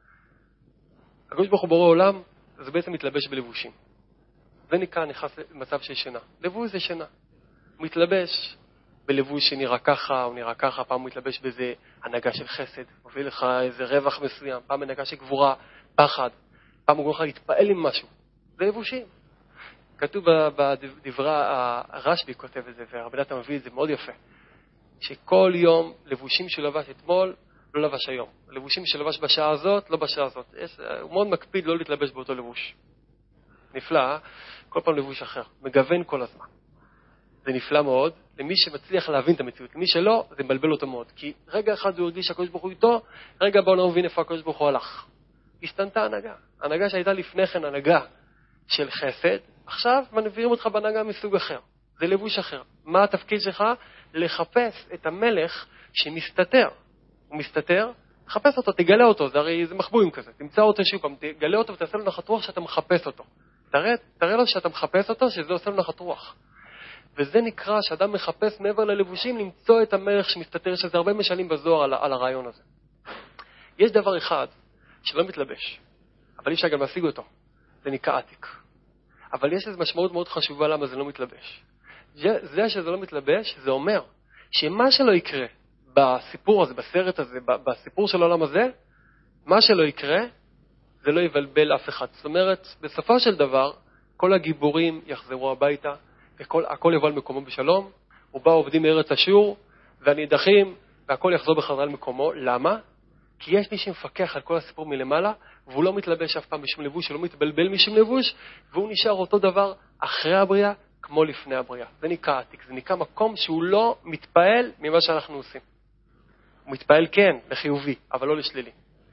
הקדוש ברוך הוא בורא עולם, זה בעצם מתלבש בלבושים. זה נקרא נכנס למצב של שינה. לבוש זה שינה. הוא מתלבש בלבוש שנראה ככה, הוא נראה ככה, פעם הוא מתלבש באיזה הנהגה של חסד, מביא לך איזה רווח מסוים, פעם הנהגה של גבורה, פחד, פעם הוא גורם לך להתפעל עם משהו. זה לבושים. כתוב בדברי, הרשב"י כותב את זה, והרבי נתן מביא את זה מאוד יפה, שכל יום לבושים שלבש אתמול, לא לבש היום. לבושים שלבש בשעה הזאת, לא בשעה הזאת. יש, הוא מאוד מקפיד לא להתלבש באותו לבוש. נפלא, כל פעם לבוש אחר. מגוון כל הזמן. זה נפלא מאוד. למי שמצליח להבין את המציאות. למי שלא, זה מבלבל אותו מאוד. כי רגע אחד הוא הרגיש שהקדוש ברוך הוא איתו, רגע בוא לא מבין איפה הקדוש ברוך הוא הלך. השתנתה הנהגה. הנהגה שהייתה לפני כן הנהגה של חסד, עכשיו מנביאים אותך בהנהגה מסוג אחר. זה לבוש אחר. מה התפקיד שלך? לחפש את המלך שמסתתר. הוא מסתתר, תחפש אותו, תגלה אותו, זה הרי זה מחבואים כזה, תמצא אותו שוב פעם, תגלה אותו ותעשה לו נחת רוח שאתה מחפש אותו. תראה, תראה לו שאתה מחפש אותו, שזה עושה לו נחת רוח. וזה נקרא שאדם מחפש מעבר ללבושים, למצוא את המלך שמסתתר, שזה הרבה משנים בזוהר על, על הרעיון הזה. יש דבר אחד שלא מתלבש, אבל אי אפשר גם להשיג אותו, זה נקרא עתיק. אבל יש איזו משמעות מאוד חשובה למה זה לא מתלבש. זה שזה לא מתלבש, זה אומר שמה שלא יקרה, בסיפור הזה, בסרט הזה, בסיפור של העולם הזה, מה שלא יקרה, זה לא יבלבל אף אחד. זאת אומרת, בסופו של דבר, כל הגיבורים יחזרו הביתה, והכל יבוא על מקומו בשלום, ובאו עובדים מארץ אשור, והנידחים, והכל יחזור בחזרה על מקומו. למה? כי יש מי שמפקח על כל הסיפור מלמעלה, והוא לא מתלבש אף פעם בשום לבוש, שלא מתבלבל משום לבוש, והוא נשאר אותו דבר אחרי הבריאה, כמו לפני הבריאה. זה נקרא עתיק, זה נקרא מקום שהוא לא מתפעל ממה שאנחנו עושים. הוא מתפעל כן, לחיובי, אבל לא לשלילי.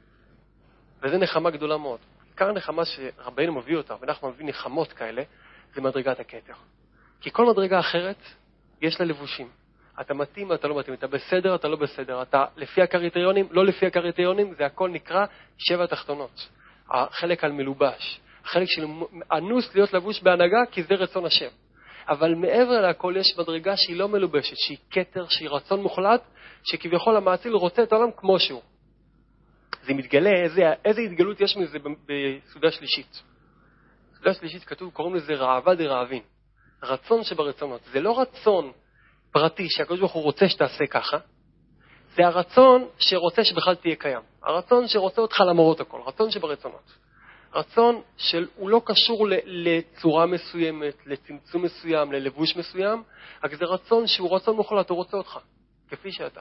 וזה נחמה גדולה מאוד. עיקר הנחמה שרבינו מביא אותה, ואנחנו מביא נחמות כאלה, זה מדרגת הכתר. כי כל מדרגה אחרת, יש לה לבושים. אתה מתאים, אתה לא מתאים, אתה בסדר, אתה לא בסדר, אתה לפי הקריטריונים, לא לפי הקריטריונים, זה הכל נקרא שבע תחתונות. החלק על מלובש, החלק של אנוס להיות לבוש בהנהגה, כי זה רצון השם. אבל מעבר להכל יש מדרגה שהיא לא מלובשת, שהיא כתר, שהיא רצון מוחלט, שכביכול המעציל רוצה את העולם כמו שהוא. זה מתגלה, איזה, איזה התגלות יש מזה בסעודה שלישית. בסעודה שלישית כתוב, קוראים לזה רעבה דרעבין. רצון שברצונות. זה לא רצון פרטי שהקדוש ברוך הוא רוצה שתעשה ככה, זה הרצון שרוצה שבכלל תהיה קיים. הרצון שרוצה אותך למרות הכל, רצון שברצונות. רצון של, הוא לא קשור לצורה מסוימת, לצמצום מסוים, ללבוש מסוים, רק זה רצון שהוא רצון מוחלט, הוא רוצה אותך, כפי שאתה.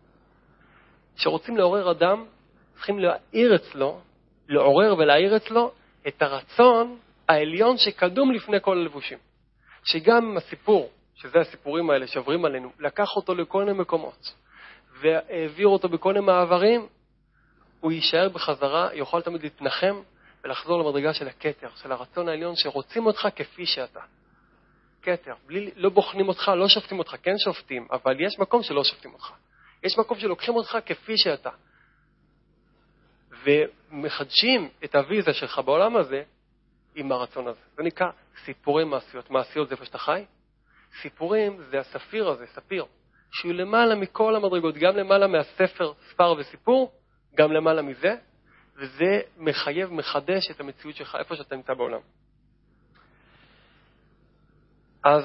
כשרוצים לעורר אדם, צריכים להעיר אצלו, לעורר ולהעיר אצלו את הרצון העליון שקדום לפני כל הלבושים. שגם הסיפור, שזה הסיפורים האלה שעוברים עלינו, לקח אותו לכל מיני מקומות, והעביר אותו בכל מיני מעברים, הוא יישאר בחזרה, יוכל תמיד להתנחם, ולחזור למדרגה של הכתר, של הרצון העליון שרוצים אותך כפי שאתה. כתר, בלי, לא בוחנים אותך, לא שופטים אותך, כן שופטים, אבל יש מקום שלא שופטים אותך. יש מקום שלוקחים אותך כפי שאתה. ומחדשים את הוויזה שלך בעולם הזה עם הרצון הזה. זה נקרא סיפורי מעשיות. מעשיות זה איפה שאתה חי. סיפורים זה הספיר הזה, ספיר, שהוא למעלה מכל המדרגות, גם למעלה מהספר, ספר וסיפור, גם למעלה מזה, וזה מחייב, מחדש את המציאות שלך איפה שאתה נמצא בעולם. אז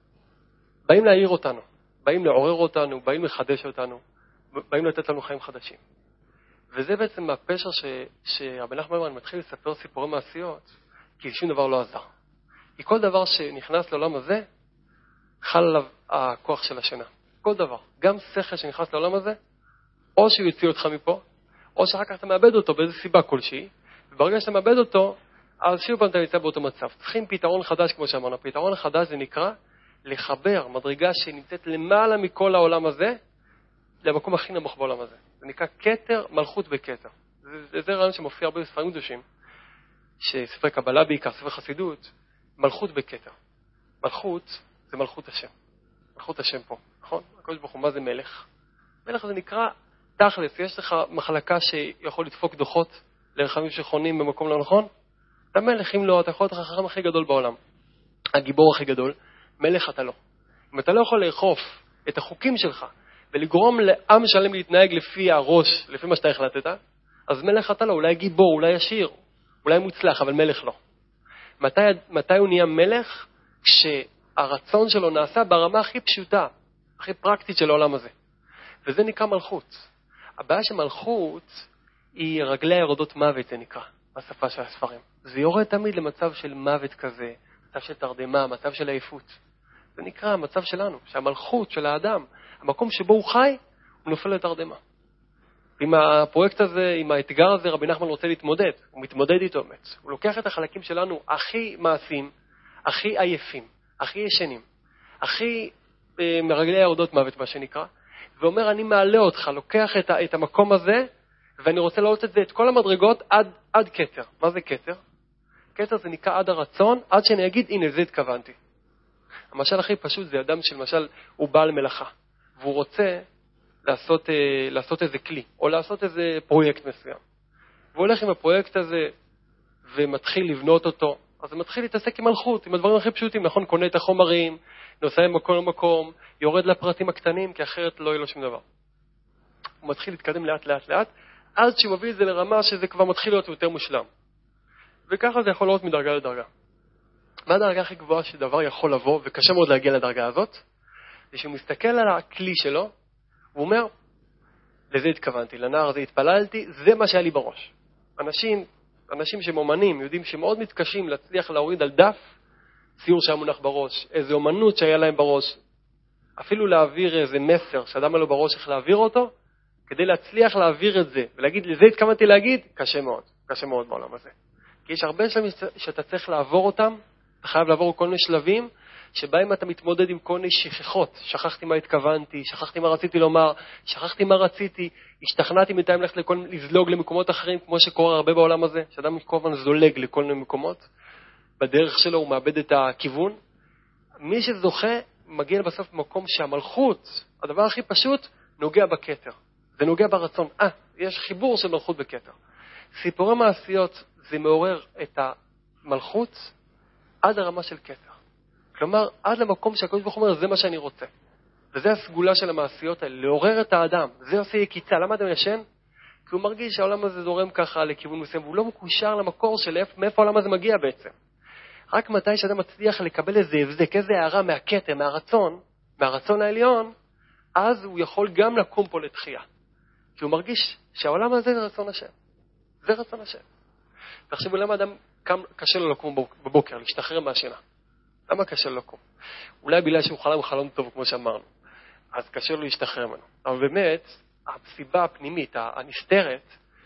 באים להעיר אותנו, באים לעורר אותנו, באים לחדש אותנו, באים לתת לנו חיים חדשים. וזה בעצם הפשר ש... שהרבי נחמן מברסלב מתחיל לספר סיפורי מעשיות, כי שום דבר לא עזר. כי כל דבר שנכנס לעולם הזה, חל עליו הכוח של השינה. כל דבר. גם שכל שנכנס לעולם הזה, או שהוא יוציא אותך מפה, או שאחר כך אתה מאבד אותו באיזו סיבה כלשהי, וברגע שאתה מאבד אותו, אז שוב פעם אתה נמצא באותו מצב. צריכים פתרון חדש, כמו שאמרנו. הפתרון החדש זה נקרא לחבר מדרגה שנמצאת למעלה מכל העולם הזה, למקום הכי נמוך בעולם הזה. זה נקרא כתר, מלכות וכתר. זה, זה רעיון שמופיע הרבה בספרים קדושים, שספרי קבלה בעיקר, ספרי חסידות, מלכות וכתר. מלכות זה מלכות השם. מלכות השם פה, נכון? הקדוש ברוך הוא, מה זה מלך? מלך זה נקרא תכלס. יש לך מחלקה שיכול לדפוק דוחות לרחמים שחונים במקום לא נכון? אתה מלך, אם לא, אתה יכול להיות החכם הכי גדול בעולם. הגיבור הכי גדול, מלך אתה לא. אם אתה לא יכול לאכוף את החוקים שלך, ולגרום לעם שלם להתנהג לפי הראש, לפי מה שאתה החלטת, אז מלך אתה לא, אולי גיבור, אולי עשיר, אולי מוצלח, אבל מלך לא. מתי, מתי הוא נהיה מלך? כשהרצון שלו נעשה ברמה הכי פשוטה, הכי פרקטית של העולם הזה. וזה נקרא מלכות. הבעיה של מלכות היא רגלי הירודות מוות, זה נקרא, בשפה של הספרים. זה יורד תמיד למצב של מוות כזה, מצב של תרדמה, מצב של עייפות. זה נקרא המצב שלנו, שהמלכות של האדם, המקום שבו הוא חי, הוא נופל לתרדמה. עם הפרויקט הזה, עם האתגר הזה, רבי נחמן רוצה להתמודד. הוא מתמודד איתו באמת. הוא לוקח את החלקים שלנו הכי מעשיים, הכי עייפים, הכי ישנים, הכי אה, מרגלי הירודות מוות, מה שנקרא, ואומר, אני מעלה אותך, לוקח את, את המקום הזה, ואני רוצה להעלות את זה, את כל המדרגות, עד, עד כתר. מה זה כתר? כתר זה נקרא עד הרצון, עד שאני אגיד, הנה, זה התכוונתי. המשל הכי פשוט זה אדם שלמשל הוא בעל מלאכה, והוא רוצה לעשות, לעשות איזה כלי, או לעשות איזה פרויקט מסוים. והוא הולך עם הפרויקט הזה, ומתחיל לבנות אותו, אז הוא מתחיל להתעסק עם מלכות, עם הדברים הכי פשוטים, נכון? קונה את החומרים, נוסע ממקום למקום, יורד לפרטים הקטנים, כי אחרת לא יהיה לו שום דבר. הוא מתחיל להתקדם לאט לאט לאט, עד שהוא מביא את זה לרמה שזה כבר מתחיל להיות יותר מושלם. וככה זה יכול להיות מדרגה לדרגה. מה הדרגה הכי גבוהה שדבר יכול לבוא, וקשה מאוד להגיע לדרגה הזאת? זה שהוא מסתכל על הכלי שלו, הוא אומר, לזה התכוונתי, לנער הזה התפללתי, זה מה שהיה לי בראש. אנשים, אנשים שמאמנים, יודעים שמאוד מתקשים להצליח להוריד על דף, ציור שהיה מונח בראש, איזו אומנות שהיה להם בראש, אפילו להעביר איזה מסר שאדם עלו בראש איך להעביר אותו, כדי להצליח להעביר את זה, ולהגיד, לזה התכוונתי להגיד, קשה מאוד, קשה מאוד בעולם הזה. כי יש הרבה שלבים שאתה צריך לעבור אותם, אתה חייב לעבור כל מיני שלבים, שבהם אתה מתמודד עם כל מיני שכחות. שכחתי מה התכוונתי, שכחתי מה רציתי לומר, שכחתי מה רציתי, השתכנעתי מתי ללכת לכל, לזלוג למקומות אחרים, כמו שקורה הרבה בעולם הזה, שאדם כל הזמן זולג לכל מיני מקומות, בדרך שלו הוא מאבד את הכיוון. מי שזוכה מגיע בסוף במקום שהמלכות, הדבר הכי פשוט, נוגע בכתר. זה נוגע ברצון. אה, יש חיבור של מלכות בכתר. סיפורי מעשיות זה מעורר את המלכות עד הרמה של כתר. כלומר, עד למקום שהקדוש ברוך הוא אומר, זה מה שאני רוצה. וזה הסגולה של המעשיות האלה, לעורר את האדם. זה עושה יקיצה. למה אדם ישן? כי הוא מרגיש שהעולם הזה זורם ככה לכיוון מסוים, והוא לא מקושר למקור של מאיפה העולם הזה מגיע בעצם. רק מתי שאדם מצליח לקבל איזה הבזק, איזה הערה מהכתר, מהרצון, מהרצון העליון, אז הוא יכול גם לקום פה לתחייה. כי הוא מרגיש שהעולם הזה זה רצון השם. זה רצון השם. תחשבו למה אדם קשה לו לקום בבוקר, להשתחרר מהשינה. למה קשה לו לקום? אולי בגלל שהוא חלם חלום טוב, כמו שאמרנו. אז קשה לו להשתחרר ממנו. אבל באמת, הסיבה הפנימית, הנסתרת,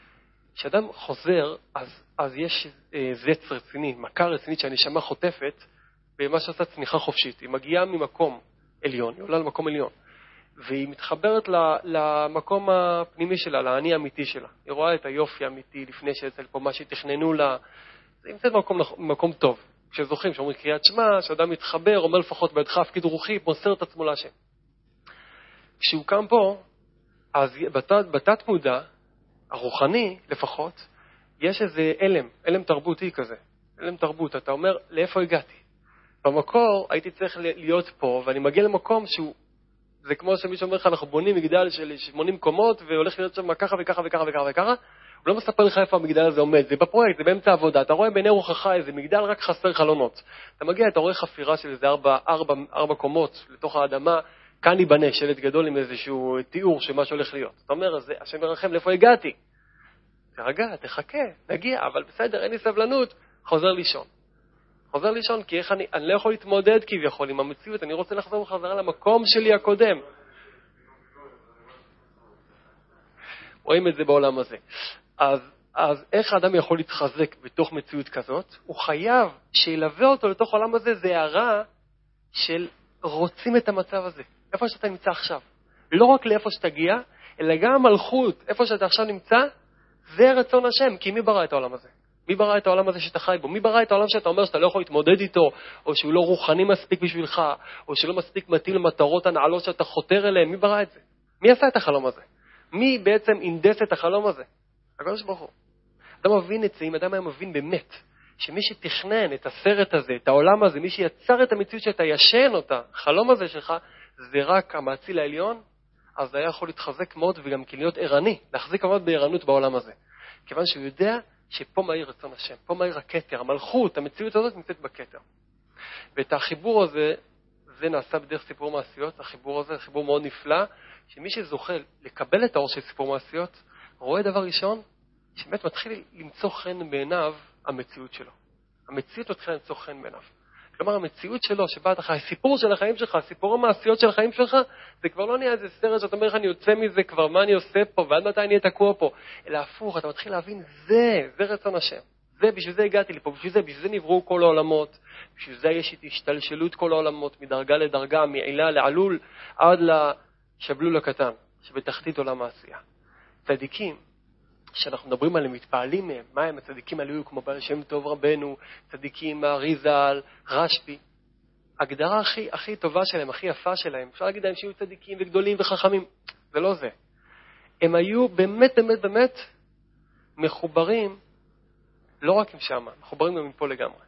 כשאדם חוזר, אז, אז יש אה, זץ רציני, מכה רצינית שהנשמה חוטפת, במה שעושה צמיחה חופשית. היא מגיעה ממקום עליון, היא עולה למקום עליון. והיא מתחברת למקום הפנימי שלה, לעני האמיתי שלה. היא רואה את היופי האמיתי לפני שיצא פה מה שתכננו לה. זה ימצא במקום, במקום טוב. כשזוכרים, שאומרים קריאת שמע, שאדם מתחבר, אומר לפחות בידך הפקיד רוחי, מוסר את עצמו להשם. כשהוא קם פה, אז בתת, בתת מודע, הרוחני לפחות, יש איזה אלם, אלם תרבותי כזה. אלם תרבות, אתה אומר, לאיפה הגעתי? במקור הייתי צריך להיות פה, ואני מגיע למקום שהוא, זה כמו שמישהו אומר לך, אנחנו בונים מגדל של שמונים קומות, והולך להיות שם ככה וככה וככה וככה וככה, הוא לא מספר לך איפה המגדל הזה עומד, זה בפרויקט, זה באמצע העבודה, אתה רואה בעיני רוחך איזה מגדל, רק חסר חלונות. אתה מגיע, אתה רואה חפירה של איזה ארבע, ארבע, ארבע קומות לתוך האדמה, כאן ייבנה שלט גדול עם איזשהו תיאור של מה שהולך להיות. אתה אומר, זה, השם ירחם, לאיפה הגעתי? תרגע, תחכה, נגיע, אבל בסדר, אין לי סבלנות, חוזר לישון. חוזר לישון, כי איך אני, אני לא יכול להתמודד כביכול עם המציאות, אני רוצה לחזור בחזרה למקום שלי הקודם. רואים את זה בעולם הזה. אז, אז איך האדם יכול להתחזק בתוך מציאות כזאת? הוא חייב שילווה אותו לתוך העולם הזה, זה הערה של רוצים את המצב הזה. איפה שאתה נמצא עכשיו. לא רק לאיפה שתגיע, אלא גם המלכות, איפה שאתה עכשיו נמצא, זה רצון השם. כי מי ברא את העולם הזה? מי ברא את העולם הזה שאתה חי בו? מי ברא את העולם שאתה אומר שאתה לא יכול להתמודד איתו, או שהוא לא רוחני מספיק בשבילך, או שלא מספיק מתאים למטרות הנעלות שאתה חותר אליהן? מי ברא את זה? מי עשה את החלום הזה? מי בעצם אינדס את החלום הזה? הקדוש ברוך הוא. אדם מבין את זה, אם אדם היה מבין באמת, שמי שתכנן את הסרט הזה, את העולם הזה, מי שיצר את המציאות שאתה ישן אותה, החלום הזה שלך, זה רק המאציל העליון, אז היה יכול להתחזק מאוד וגם להיות ערני, להחזיק מאוד בערנות בעולם הזה. כיוון שהוא יודע שפה מהיר רצון השם, פה מהיר הכתר, המלכות, המציאות הזאת נמצאת בכתר. ואת החיבור הזה, זה נעשה בדרך סיפור מעשיות, החיבור הזה, חיבור מאוד נפלא, שמי שזוכה לקבל את האור של סיפור מעשיות, רואה דבר ראשון, שבאמת מתחיל למצוא חן בעיניו המציאות שלו. המציאות מתחילה למצוא חן בעיניו. כלומר, המציאות שלו, שבה אתה חי, הסיפור של החיים שלך, הסיפור המעשיות של החיים שלך, זה כבר לא נהיה איזה סרט שאתה אומר לך, אני יוצא מזה כבר, מה אני עושה פה, ועד מתי אני אהיה תקוע פה. אלא הפוך, אתה מתחיל להבין, זה, זה רצון השם. זה, בשביל זה הגעתי לפה, בשביל זה, בשביל זה נבראו כל העולמות, בשביל זה יש השתלשלות כל העולמות, מדרגה לדרגה, מעילה לעלול, עד לשבלול הקטן, שבתחתית עולם העשייה. צדיקים, שאנחנו מדברים עליהם, מתפעלים מהם, מה הם הצדיקים עליו, כמו בעל שם טוב רבנו, צדיקים, אריזל, רשב"י. הגדרה הכי, הכי טובה שלהם, הכי יפה שלהם, אפשר להגיד להם שיהיו צדיקים וגדולים וחכמים, זה לא זה. הם היו באמת, באמת, באמת מחוברים, לא רק עם שמה, מחוברים גם עם פה לגמרי.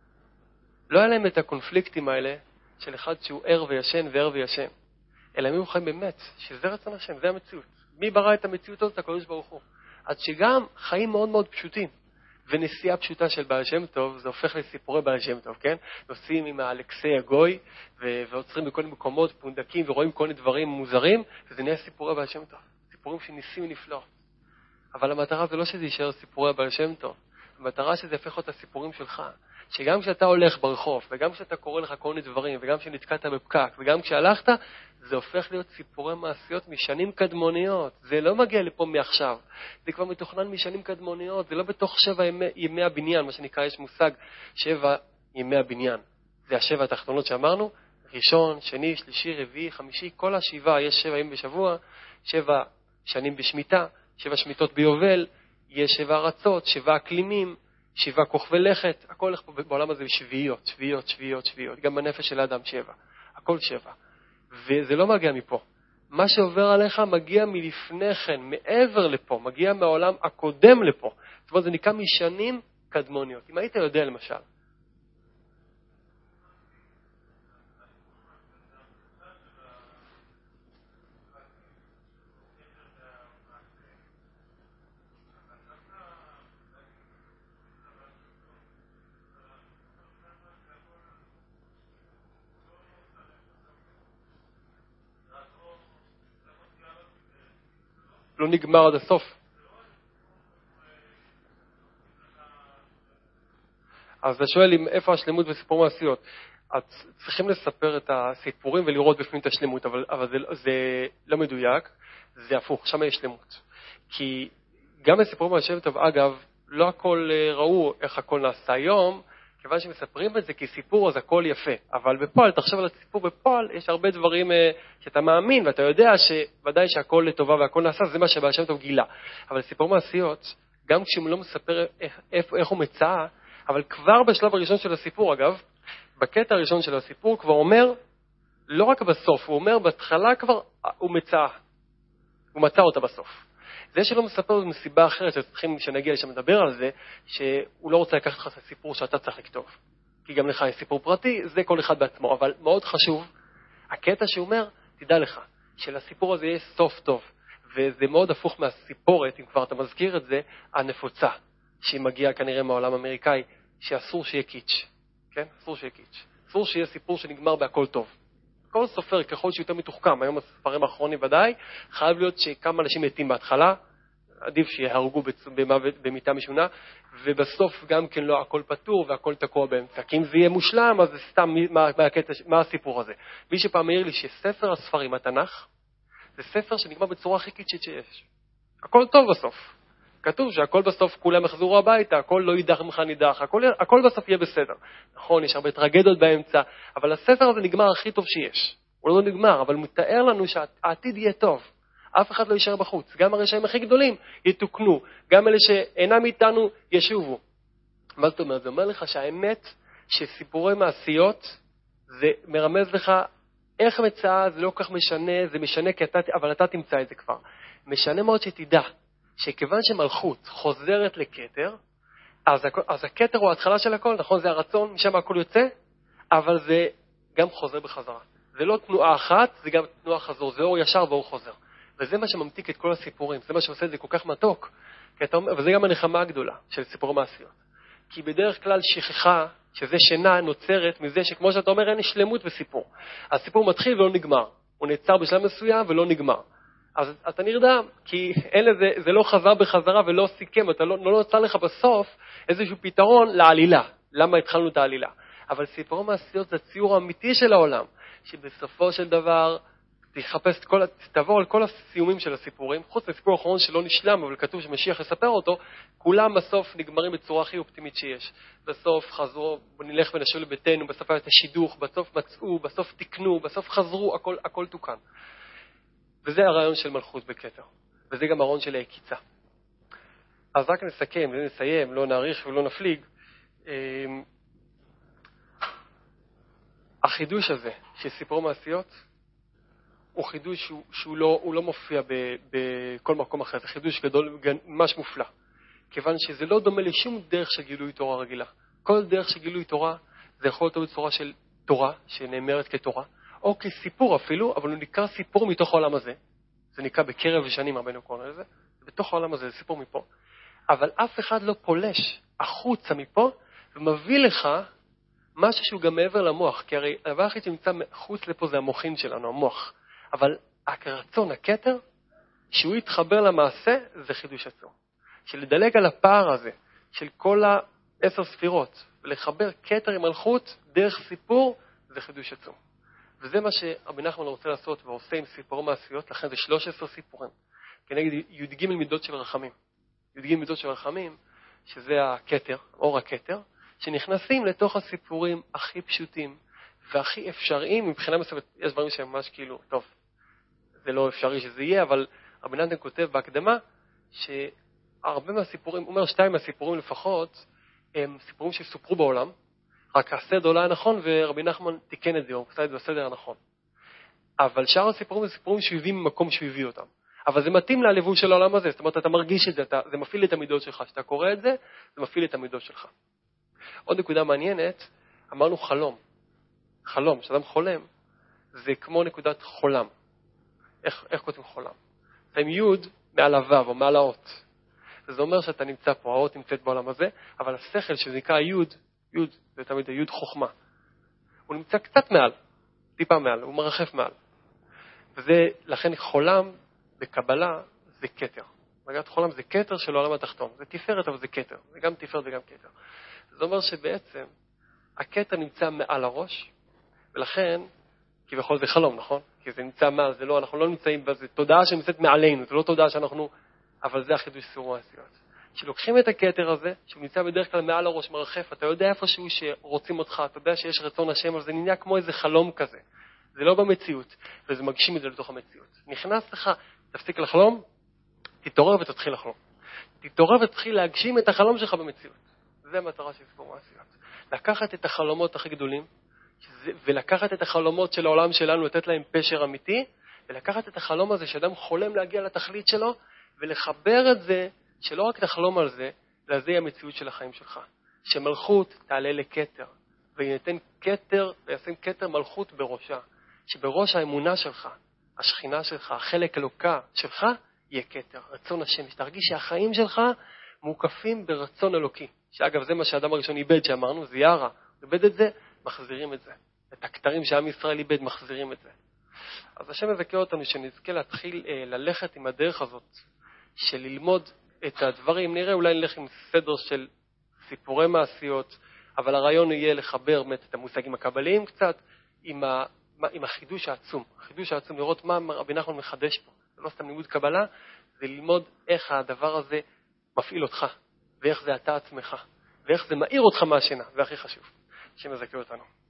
לא היה להם את הקונפליקטים האלה של אחד שהוא ער וישן וער וישן, אלא הם היו חיים באמת, שזה רצון השם, זה המציאות. מי ברא את המציאות הזאת? הקדוש ברוך הוא. עד שגם חיים מאוד מאוד פשוטים, ונסיעה פשוטה של בעל שם טוב, זה הופך לסיפורי בעל שם טוב, כן? נוסעים עם האלכסי הגוי, ו- ועוצרים בכל מקומות פונדקים, ורואים כל מיני דברים מוזרים, וזה נהיה סיפורי בעל שם טוב. סיפורים שניסים נפלאות. אבל המטרה זה לא שזה יישאר סיפורי בעל שם טוב. המטרה שזה יפך את הסיפורים שלך. שגם כשאתה הולך ברחוב, וגם כשאתה קורא לך כל מיני דברים, וגם כשנתקעת בפקק, וגם כשהלכת, זה הופך להיות סיפורי מעשיות משנים קדמוניות. זה לא מגיע לפה מעכשיו. זה כבר מתוכנן משנים קדמוניות. זה לא בתוך שבע ימי, ימי הבניין, מה שנקרא, יש מושג שבע ימי הבניין. זה השבע התחתונות שאמרנו, ראשון, שני, שלישי, רביעי, חמישי, כל השבעה, יש שבע ימים בשבוע, שבע שנים בשמיטה, שבע שמיטות ביובל, יש שבע ארצות, שבע אקלימים, שבע כוכבי לכת, הכל הולך פה בעולם הזה בשביעיות, שביעיות, שביעיות, שביעיות, גם בנפש של האדם שבע, הכל שבע. וזה לא מגיע מפה. מה שעובר עליך מגיע מלפני כן, מעבר לפה, מגיע מהעולם הקודם לפה. זאת אומרת, זה נקרא משנים קדמוניות. אם היית יודע למשל, לא נגמר עד הסוף. אז אתה שואל אם איפה השלמות בסיפור מעשיות. אז צריכים לספר את הסיפורים ולראות בפנים את השלמות, אבל, אבל זה, זה לא מדויק, זה הפוך, שם יש שלמות. כי גם בסיפורים מעשיים טוב, אגב, לא הכל ראו איך הכל נעשה היום, כיוון שמספרים את זה כסיפור, אז הכל יפה. אבל בפועל, תחשוב על הסיפור בפועל, יש הרבה דברים שאתה מאמין, ואתה יודע שוודאי שהכל לטובה והכל נעשה, זה מה שבעל שם טוב גילה. אבל סיפור מעשיות, גם כשהוא לא מספר איך, איך, איך הוא מצא, אבל כבר בשלב הראשון של הסיפור, אגב, בקטע הראשון של הסיפור כבר אומר, לא רק בסוף, הוא אומר, בהתחלה כבר הוא מצא, הוא מצא אותה בסוף. זה שלא מספר לו מסיבה אחרת, שצריכים שנגיע לשם לדבר על זה, שהוא לא רוצה לקחת לך את הסיפור שאתה צריך לכתוב. כי גם לך יש סיפור פרטי, זה כל אחד בעצמו. אבל מאוד חשוב, הקטע שאומר, תדע לך, שלסיפור הזה יש סוף טוב. וזה מאוד הפוך מהסיפורת, אם כבר אתה מזכיר את זה, הנפוצה, שהיא מגיעה כנראה מהעולם האמריקאי, שאסור שיהיה קיץ'. כן? אסור שיהיה קיץ'. אסור שיהיה סיפור שנגמר בהכל טוב. כל סופר, ככל שיותר מתוחכם, היום הספרים האחרונים ודאי, חייב להיות שכמה אנשים מתים בהתחלה, עדיף שיהרגו במיטה משונה, ובסוף גם כן לא הכל פתור והכל תקוע באמצע. כי אם זה יהיה מושלם, אז זה סתם מה, מה, מה הסיפור הזה. מי שפעם העיר לי שספר הספרים, התנ"ך, זה ספר שנגמר בצורה הכי קיצ'ית שיש. הכל טוב בסוף. כתוב שהכל בסוף כולם יחזרו הביתה, הכל לא יידח ממך נידח, הכל, הכל בסוף יהיה בסדר. נכון, יש הרבה טרגדיות באמצע, אבל הספר הזה נגמר הכי טוב שיש. הוא לא נגמר, אבל הוא מתאר לנו שהעתיד יהיה טוב. אף אחד לא יישאר בחוץ. גם הרשעים הכי גדולים יתוקנו. גם אלה שאינם איתנו ישובו. מה זאת אומרת? זה אומר לך שהאמת שסיפורי מעשיות זה מרמז לך איך מצאה, זה לא כך משנה, זה משנה כי אתה, אבל אתה תמצא את זה כבר. משנה מאוד שתדע שכיוון שמלכות חוזרת לכתר, אז, אז הכתר הוא ההתחלה של הכל, נכון? זה הרצון, משם הכל יוצא, אבל זה גם חוזר בחזרה. זה לא תנועה אחת, זה גם תנועה חזור, זה אור ישר ואור חוזר. וזה מה שממתיק את כל הסיפורים, זה מה שעושה את זה כל כך מתוק. וזה גם הנחמה הגדולה של סיפורי מעשיות. כי בדרך כלל שכחה, שזה שינה, נוצרת מזה שכמו שאתה אומר, אין שלמות בסיפור. הסיפור מתחיל ולא נגמר. הוא נעצר בשלב מסוים ולא נגמר. אז אתה נרדם, כי אין לזה, זה לא חזר בחזרה ולא סיכם, אתה לא, לא נוצר לך בסוף איזשהו פתרון לעלילה. למה התחלנו את העלילה? אבל סיפורי מעשיות זה הציור האמיתי של העולם, שבסופו של דבר תחפש את כל, תעבור על כל הסיומים של הסיפורים, חוץ לסיפור האחרון שלא נשלם, אבל כתוב שמשיח יספר אותו, כולם בסוף נגמרים בצורה הכי אופטימית שיש. בסוף חזרו, בוא נלך ונשב לביתנו, בסוף היה את השידוך, בסוף מצאו, בסוף תקנו, בסוף חזרו, הכל, הכל תוקן. וזה הרעיון של מלכות בכתר. וזה גם הרעיון של ההקיצה. אז רק נסכם, ונסיים, לא נאריך ולא נפליג. החידוש הזה של סיפורי מעשיות, הוא חידוש שהוא, שהוא לא, הוא לא מופיע ב, בכל מקום אחר. זה חידוש גדול, ממש מופלא. כיוון שזה לא דומה לשום דרך של גילוי תורה רגילה. כל דרך של גילוי תורה, זה יכול להיות בצורה של תורה, שנאמרת כתורה, או כסיפור אפילו, אבל הוא נקרא סיפור מתוך העולם הזה. זה נקרא בקרב ושנים, רבנו קוראים לזה. בתוך העולם הזה, זה סיפור מפה. אבל אף אחד לא פולש החוצה מפה, ומביא לך משהו שהוא גם מעבר למוח. כי הרי הדבר הכי שנמצא חוץ לפה זה המוחין שלנו, המוח. אבל הרצון, הכתר, שהוא יתחבר למעשה, זה חידוש עצום. שלדלג על הפער הזה, של כל העשר ספירות, ולחבר כתר עם מלכות דרך סיפור, זה חידוש עצום. וזה מה שרבי נחמן רוצה לעשות, ועושה עם סיפורי מעשיות, לכן זה שלוש עשרה סיפורים. כנגד י"ג מידות של רחמים. י"ג מידות של רחמים, שזה הכתר, אור הכתר, שנכנסים לתוך הסיפורים הכי פשוטים, והכי אפשריים, מבחינה מסוימת, יש דברים שהם ממש כאילו, טוב, זה לא אפשרי שזה יהיה, אבל רבי נתן כותב בהקדמה, שהרבה מהסיפורים, הוא אומר שתיים מהסיפורים לפחות, הם סיפורים שסופרו בעולם, רק הסדר לא היה נכון, ורבי נחמן תיקן את זה, הוא עשה את זה בסדר הנכון. אבל שאר הסיפורים זה סיפורים שהביאים ממקום שהביא אותם. אבל זה מתאים ללבוש של העולם הזה, זאת אומרת, אתה מרגיש את זה, אתה, זה מפעיל את המידות שלך. כשאתה קורא את זה, זה מפעיל את המידות שלך. עוד נקודה מעניינת, אמרנו חלום. חלום, כשאדם חולם, זה כמו נקודת חולם. איך, איך כותבים חולם? אתה עם יוד מעל הוו או מעל האות. וזה אומר שאתה נמצא פה, האות נמצאת בעולם הזה, אבל השכל שזה נקרא יוד, יוד, זה תמיד היוד חוכמה. הוא נמצא קצת מעל, טיפה מעל, הוא מרחף מעל. וזה, לכן חולם בקבלה זה כתר. מגעת חולם זה כתר של העולם התחתון. זה תפארת, אבל זה כתר. זה גם תפארת וגם כתר. זה אומר שבעצם הכתר נמצא מעל הראש, ולכן, כביכול זה חלום, נכון? כי זה נמצא מעל, זה לא, אנחנו לא נמצאים בזה, תודעה שנמצאת מעלינו, זה לא תודעה שאנחנו, אבל זה החידוש סיפורי מעשיות. שלוקחים את הכתר הזה, שהוא נמצא בדרך כלל מעל הראש מרחף, אתה יודע איפשהו שרוצים אותך, אתה יודע שיש רצון השם, אבל זה נהיה כמו איזה חלום כזה. זה לא במציאות, וזה מגשים את זה לתוך המציאות. נכנס לך, תפסיק לחלום, תתעורר ותתחיל לחלום. תתעורר ותתחיל להגשים את החלום שלך במציאות. זה המטרה של סיפור מעשיות. לקחת את החלומות הכי גדולים, ולקחת את החלומות של העולם שלנו, לתת להם פשר אמיתי, ולקחת את החלום הזה שאדם חולם להגיע לתכלית שלו, ולחבר את זה, שלא רק תחלום על זה, אלא זה המציאות של החיים שלך. שמלכות תעלה לכתר, ויתן כתר, וישים כתר מלכות בראשה. שבראש האמונה שלך, השכינה שלך, החלק אלוקה שלך, יהיה כתר, רצון השם. שתרגיש שהחיים שלך מוקפים ברצון אלוקי. שאגב, זה מה שהאדם הראשון איבד, שאמרנו, זיארה. איבד את זה, מחזירים את זה. את הכתרים שעם ישראל איבד, מחזירים את זה. אז השם מבקר אותנו שנזכה להתחיל אה, ללכת עם הדרך הזאת, של ללמוד את הדברים. נראה, אולי נלך עם סדר של סיפורי מעשיות, אבל הרעיון יהיה לחבר באמת את המושגים הקבליים קצת, עם, ה, עם החידוש העצום. החידוש העצום, לראות מה רבי נחמן מחדש פה. זה לא סתם לימוד קבלה, זה ללמוד איך הדבר הזה מפעיל אותך, ואיך זה אתה עצמך, ואיך זה מאיר אותך מהשינה, והכי חשוב, שמזכה אותנו.